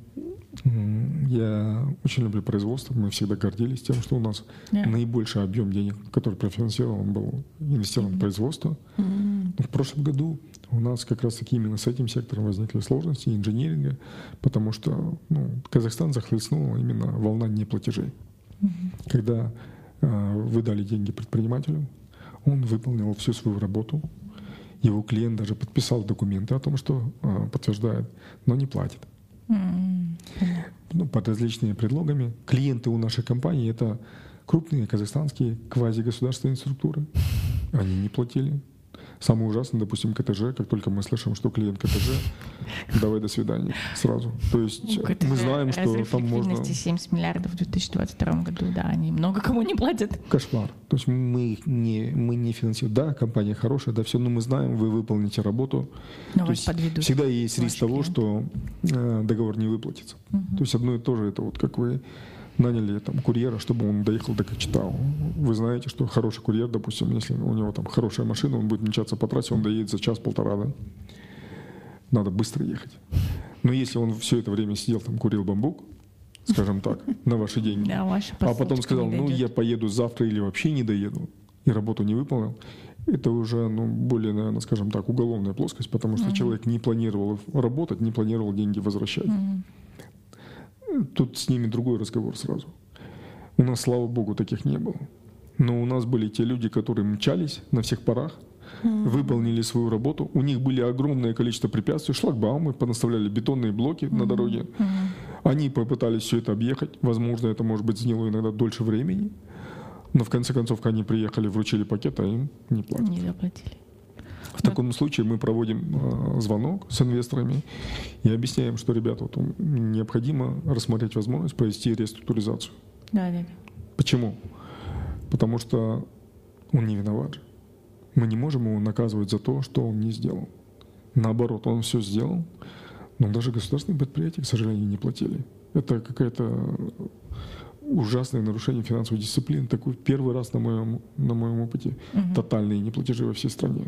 я очень люблю производство. Мы всегда гордились тем, что у нас наибольший объем денег, который профинансирован, был инвестирован в производство. Но в прошлом году у нас как раз-таки именно с этим сектором возникли сложности инжиниринга, потому что Казахстан захлестнула именно волна неплатежей. Когда вы дали деньги предпринимателю, он выполнил всю свою работу. Его клиент даже подписал документы о том, что подтверждает, но не платит. Под различными предлогами. Клиенты у нашей компании — это крупные казахстанские квазигосударственные структуры. Они не платили. Самое ужасное, допустим, КТЖ. Как только мы слышим, что клиент КТЖ, давай до свидания сразу. То есть мы знаем, что там можно... 70 миллиардов в 2022 году, да, они много кому не платят. Кошмар. То есть мы не финансируем. Да, компания хорошая, да, все, но мы знаем, вы выполните работу. Но вас подведут. Всегда есть риск того, что договор не выплатится. То есть одно и то же, это вот как вы наняли там курьера, чтобы он доехал до Кочетау. Вы знаете, что хороший курьер, допустим, если у него там хорошая машина, он будет мчаться по трассе, он доедет за час-полтора, да? Надо быстро ехать. Но если он все это время сидел там, курил бамбук, скажем так, на ваши деньги, а потом сказал, я поеду завтра или вообще не доеду, и работу не выполнил, это уже, более, наверное, скажем так, уголовная плоскость, потому что человек не планировал работать, не планировал деньги возвращать. Тут с ними другой разговор сразу. У нас, слава богу, таких не было. Но у нас были те люди, которые мчались на всех парах, выполнили свою работу. У них были огромное количество препятствий, шлагбаумы, понаставляли бетонные блоки на дороге. Они попытались все это объехать. Возможно, это, может быть, заняло иногда дольше времени. Но в конце концов, они приехали, вручили пакет, а им не платят. Не заплатили. В таком случае мы проводим звонок с инвесторами и объясняем, что, ребята, вот необходимо рассмотреть возможность провести реструктуризацию. Да. Почему? Потому что он не виноват. Мы не можем его наказывать за то, что он не сделал. Наоборот, он все сделал, но даже государственные предприятия, к сожалению, не платили. Это какое-то ужасное нарушение финансовой дисциплины. Такой первый раз на моем опыте. Тотальные неплатежи во всей стране.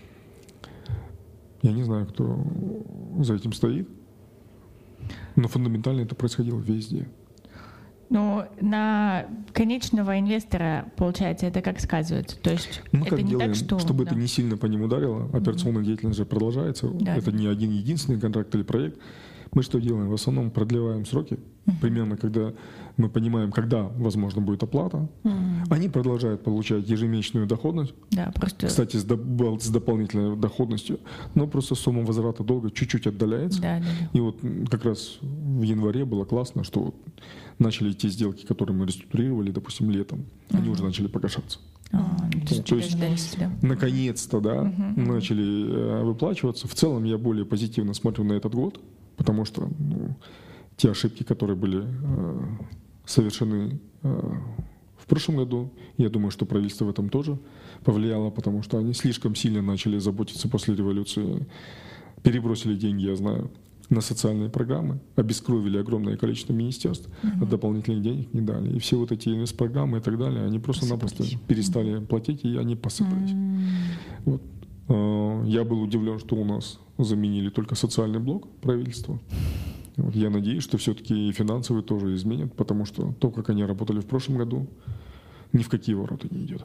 Я не знаю, кто за этим стоит, но фундаментально это происходило везде. Ну, на конечного инвестора, получается, это как сказывается? То есть мы это как не делаем, так, что... чтобы это не сильно по ним ударило, операционная деятельность же продолжается, это не один единственный контракт или проект. Мы что делаем? В основном продлеваем сроки, примерно когда мы понимаем, когда, возможно, будет оплата. Они продолжают получать ежемесячную доходность, просто... кстати, с дополнительной доходностью, но просто сумма возврата долга чуть-чуть отдаляется. И вот как раз в январе было классно, что вот начали те сделки, которые мы реструктурировали, допустим, летом, они уже начали погашаться. То есть, наконец-то, начали выплачиваться. В целом я более позитивно смотрю на этот год, потому что те ошибки, которые были совершены в прошлом году, я думаю, что правительство в этом тоже повлияло, потому что они слишком сильно начали заботиться после революции, перебросили деньги, я знаю, на социальные программы, обескровили огромное количество министерств, а дополнительных денег не дали. И все вот эти инвестпрограммы и так далее, они просто-напросто перестали платить, и они посыпались. Вот. Я был удивлен, что у нас заменили только социальный блок правительства. Вот я надеюсь, что все-таки и финансовый тоже изменят, потому что то, как они работали в прошлом году, ни в какие ворота не идет.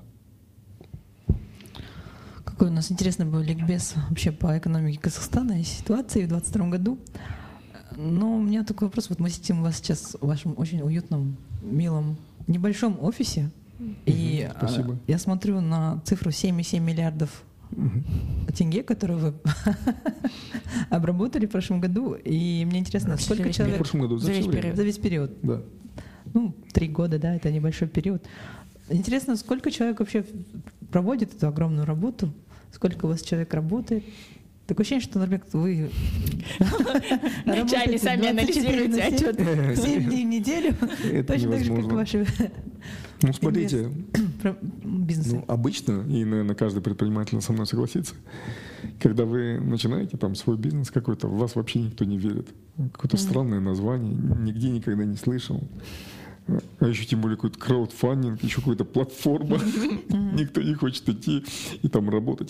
Какой у нас интересный был ликбез вообще по экономике Казахстана и ситуации в 2022 году. Ну, у меня такой вопрос. Вот мы сидим у вас сейчас в вашем очень уютном, милом, небольшом офисе. И Спасибо. Я смотрю на цифру 7,7 миллиардов тенге, которые вы обработали в прошлом году. И мне интересно, сколько человек... В прошлом году, за весь период. Да. 3 года, да, это небольшой период. Интересно, сколько человек вообще проводит эту огромную работу? Сколько у вас человек работает? Такое ощущение, что, Нурбек, вы ночами сами анализируете отчет. 7 дней в неделю. Точно так же, как ваши смотрите, бизнесы. обычно, и, наверное, каждый предприниматель со мной согласится, когда вы начинаете там свой бизнес какой-то, в вас вообще никто не верит. Какое-то странное название, нигде никогда не слышал. А еще тем более какой-то краудфандинг, еще какая-то платформа. Никто не хочет идти и там работать.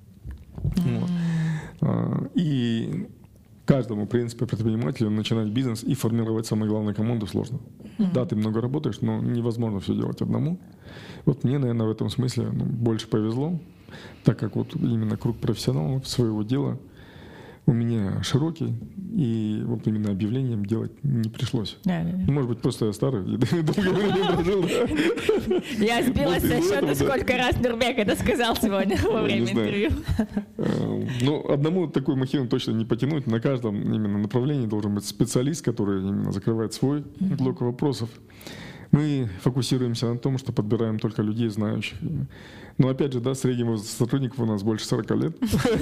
И каждому, в принципе, предпринимателю начинать бизнес и формировать, самое главное, команду сложно. Да, ты много работаешь, но невозможно все делать одному. Вот мне, наверное, в этом смысле больше повезло, так как вот именно круг профессионалов своего дела у меня широкий, и вот именно объявлением делать не пришлось. Да. Может быть, просто я старый, и долго времени прожил. Я сбилась со счета, сколько раз Нурбек это сказал сегодня во время интервью. Ну, одному такую махину точно не потянуть. На каждом именно направлении должен быть специалист, который именно закрывает свой блок вопросов. Мы фокусируемся на том, что подбираем только людей, знающих. Но опять же, да, средний возраст сотрудников у нас больше 40 лет.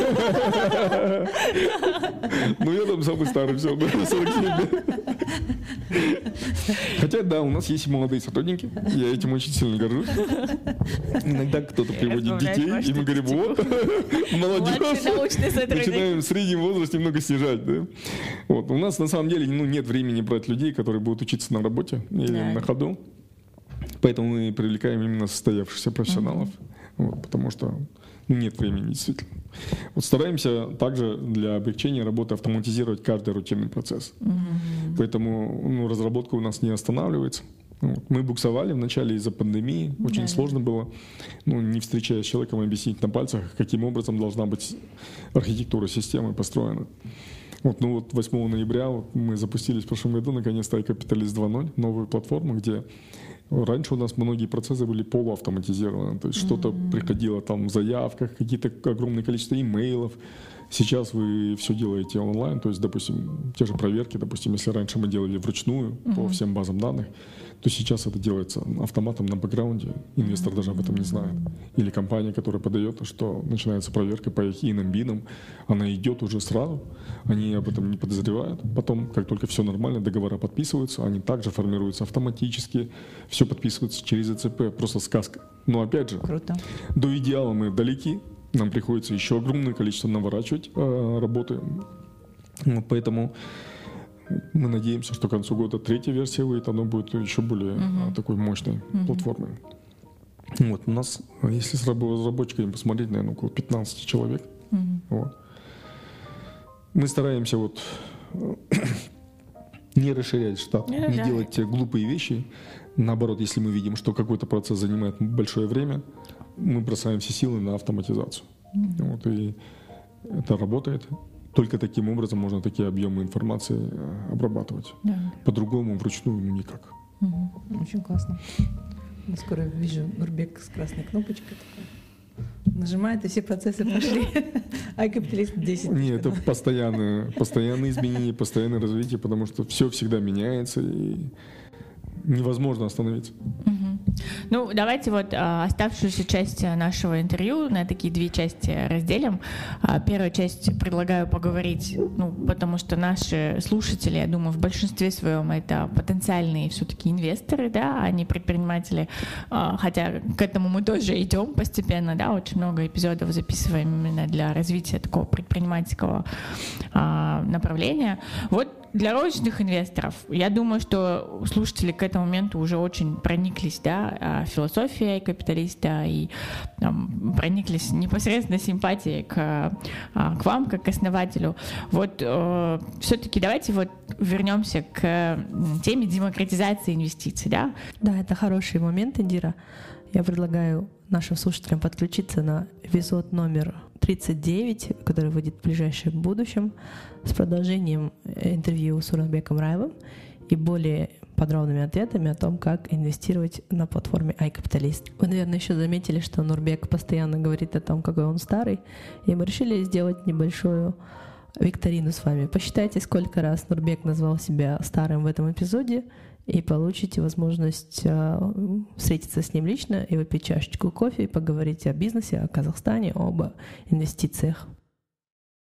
Ну, я там самый старый, все, 47 лет. Хотя, да, у нас есть и молодые сотрудники. Я этим очень сильно горжусь. Иногда кто-то приводит детей, и мы говорим, вот, молодежь. Начинаем в среднем возрасте немного снижать. Да? Вот. У нас на самом деле нет времени брать людей, которые будут учиться на работе или на ходу. Поэтому мы привлекаем именно состоявшихся профессионалов. Вот, потому что нет времени, действительно. Вот стараемся также для облегчения работы автоматизировать каждый рутинный процесс. Поэтому разработка у нас не останавливается. Вот. Мы буксовали вначале из-за пандемии. Очень сложно было, не встречаясь с человеком, объяснить на пальцах, каким образом должна быть архитектура системы построена. Вот, 8 ноября мы запустились в прошлом году наконец-то iCapitalist 2.0, новую платформу, где раньше у нас многие процессы были полуавтоматизированы, то есть что-то приходило там в заявках, какие-то огромное количество имейлов. Сейчас вы все делаете онлайн, то есть, допустим, те же проверки, допустим, если раньше мы делали вручную по всем базам данных, то сейчас это делается автоматом на бэкграунде, инвестор даже об этом не знает. Или компания, которая подает, что начинается проверка по их инам, бинам, она идет уже сразу, они об этом не подозревают. Потом, как только все нормально, договора подписываются, они также формируются автоматически, все подписывается через ЭЦП, просто сказка. Но опять же, круто. До идеала мы далеки, нам приходится еще огромное количество наворачивать работы. Вот поэтому мы надеемся, что к концу года 3-я версия выйдет, она будет еще более такой мощной платформой. Вот, у нас, если с разработчиками посмотреть, наверное, около 15 человек. Вот. Мы стараемся не расширять штат, не делать глупые вещи. Наоборот, если мы видим, что какой-то процесс занимает большое время, мы бросаем все силы на автоматизацию. Вот, и это работает. Только таким образом можно такие объемы информации обрабатывать. По-другому, вручную, никак. Очень классно. Я скоро вижу Нурбек с красной кнопочкой. Нажимает, и все процессы пошли. iCapitalist 10. Нет, это постоянные изменения, постоянное развитие, потому что все всегда меняется, и невозможно остановиться. Ну, давайте оставшуюся часть нашего интервью на такие 2 части разделим. Первую часть предлагаю поговорить, потому что наши слушатели, я думаю, в большинстве своем это потенциальные все-таки инвесторы, да, а не предприниматели, хотя к этому мы тоже идем постепенно, да, очень много эпизодов записываем именно для развития такого предпринимательского направления. Вот для розничных инвесторов, я думаю, что слушатели к этому моменту уже очень прониклись, да, философией капиталиста и прониклись непосредственно симпатией к вам, как к основателю. Вот все-таки давайте вернемся к теме демократизации инвестиций, да? Да, это хороший момент, Индира. Я предлагаю нашим слушателям подключиться на эпизод номер 39, который выйдет в ближайшем будущем, с продолжением интервью с Нурбеком Раевым и более подробными ответами о том, как инвестировать на платформе iCapitalist. Вы, наверное, еще заметили, что Нурбек постоянно говорит о том, какой он старый, и мы решили сделать небольшую викторину с вами. Посчитайте, сколько раз Нурбек назвал себя старым в этом эпизоде, и получите возможность встретиться с ним лично и выпить чашечку кофе и поговорить о бизнесе, о Казахстане, об инвестициях.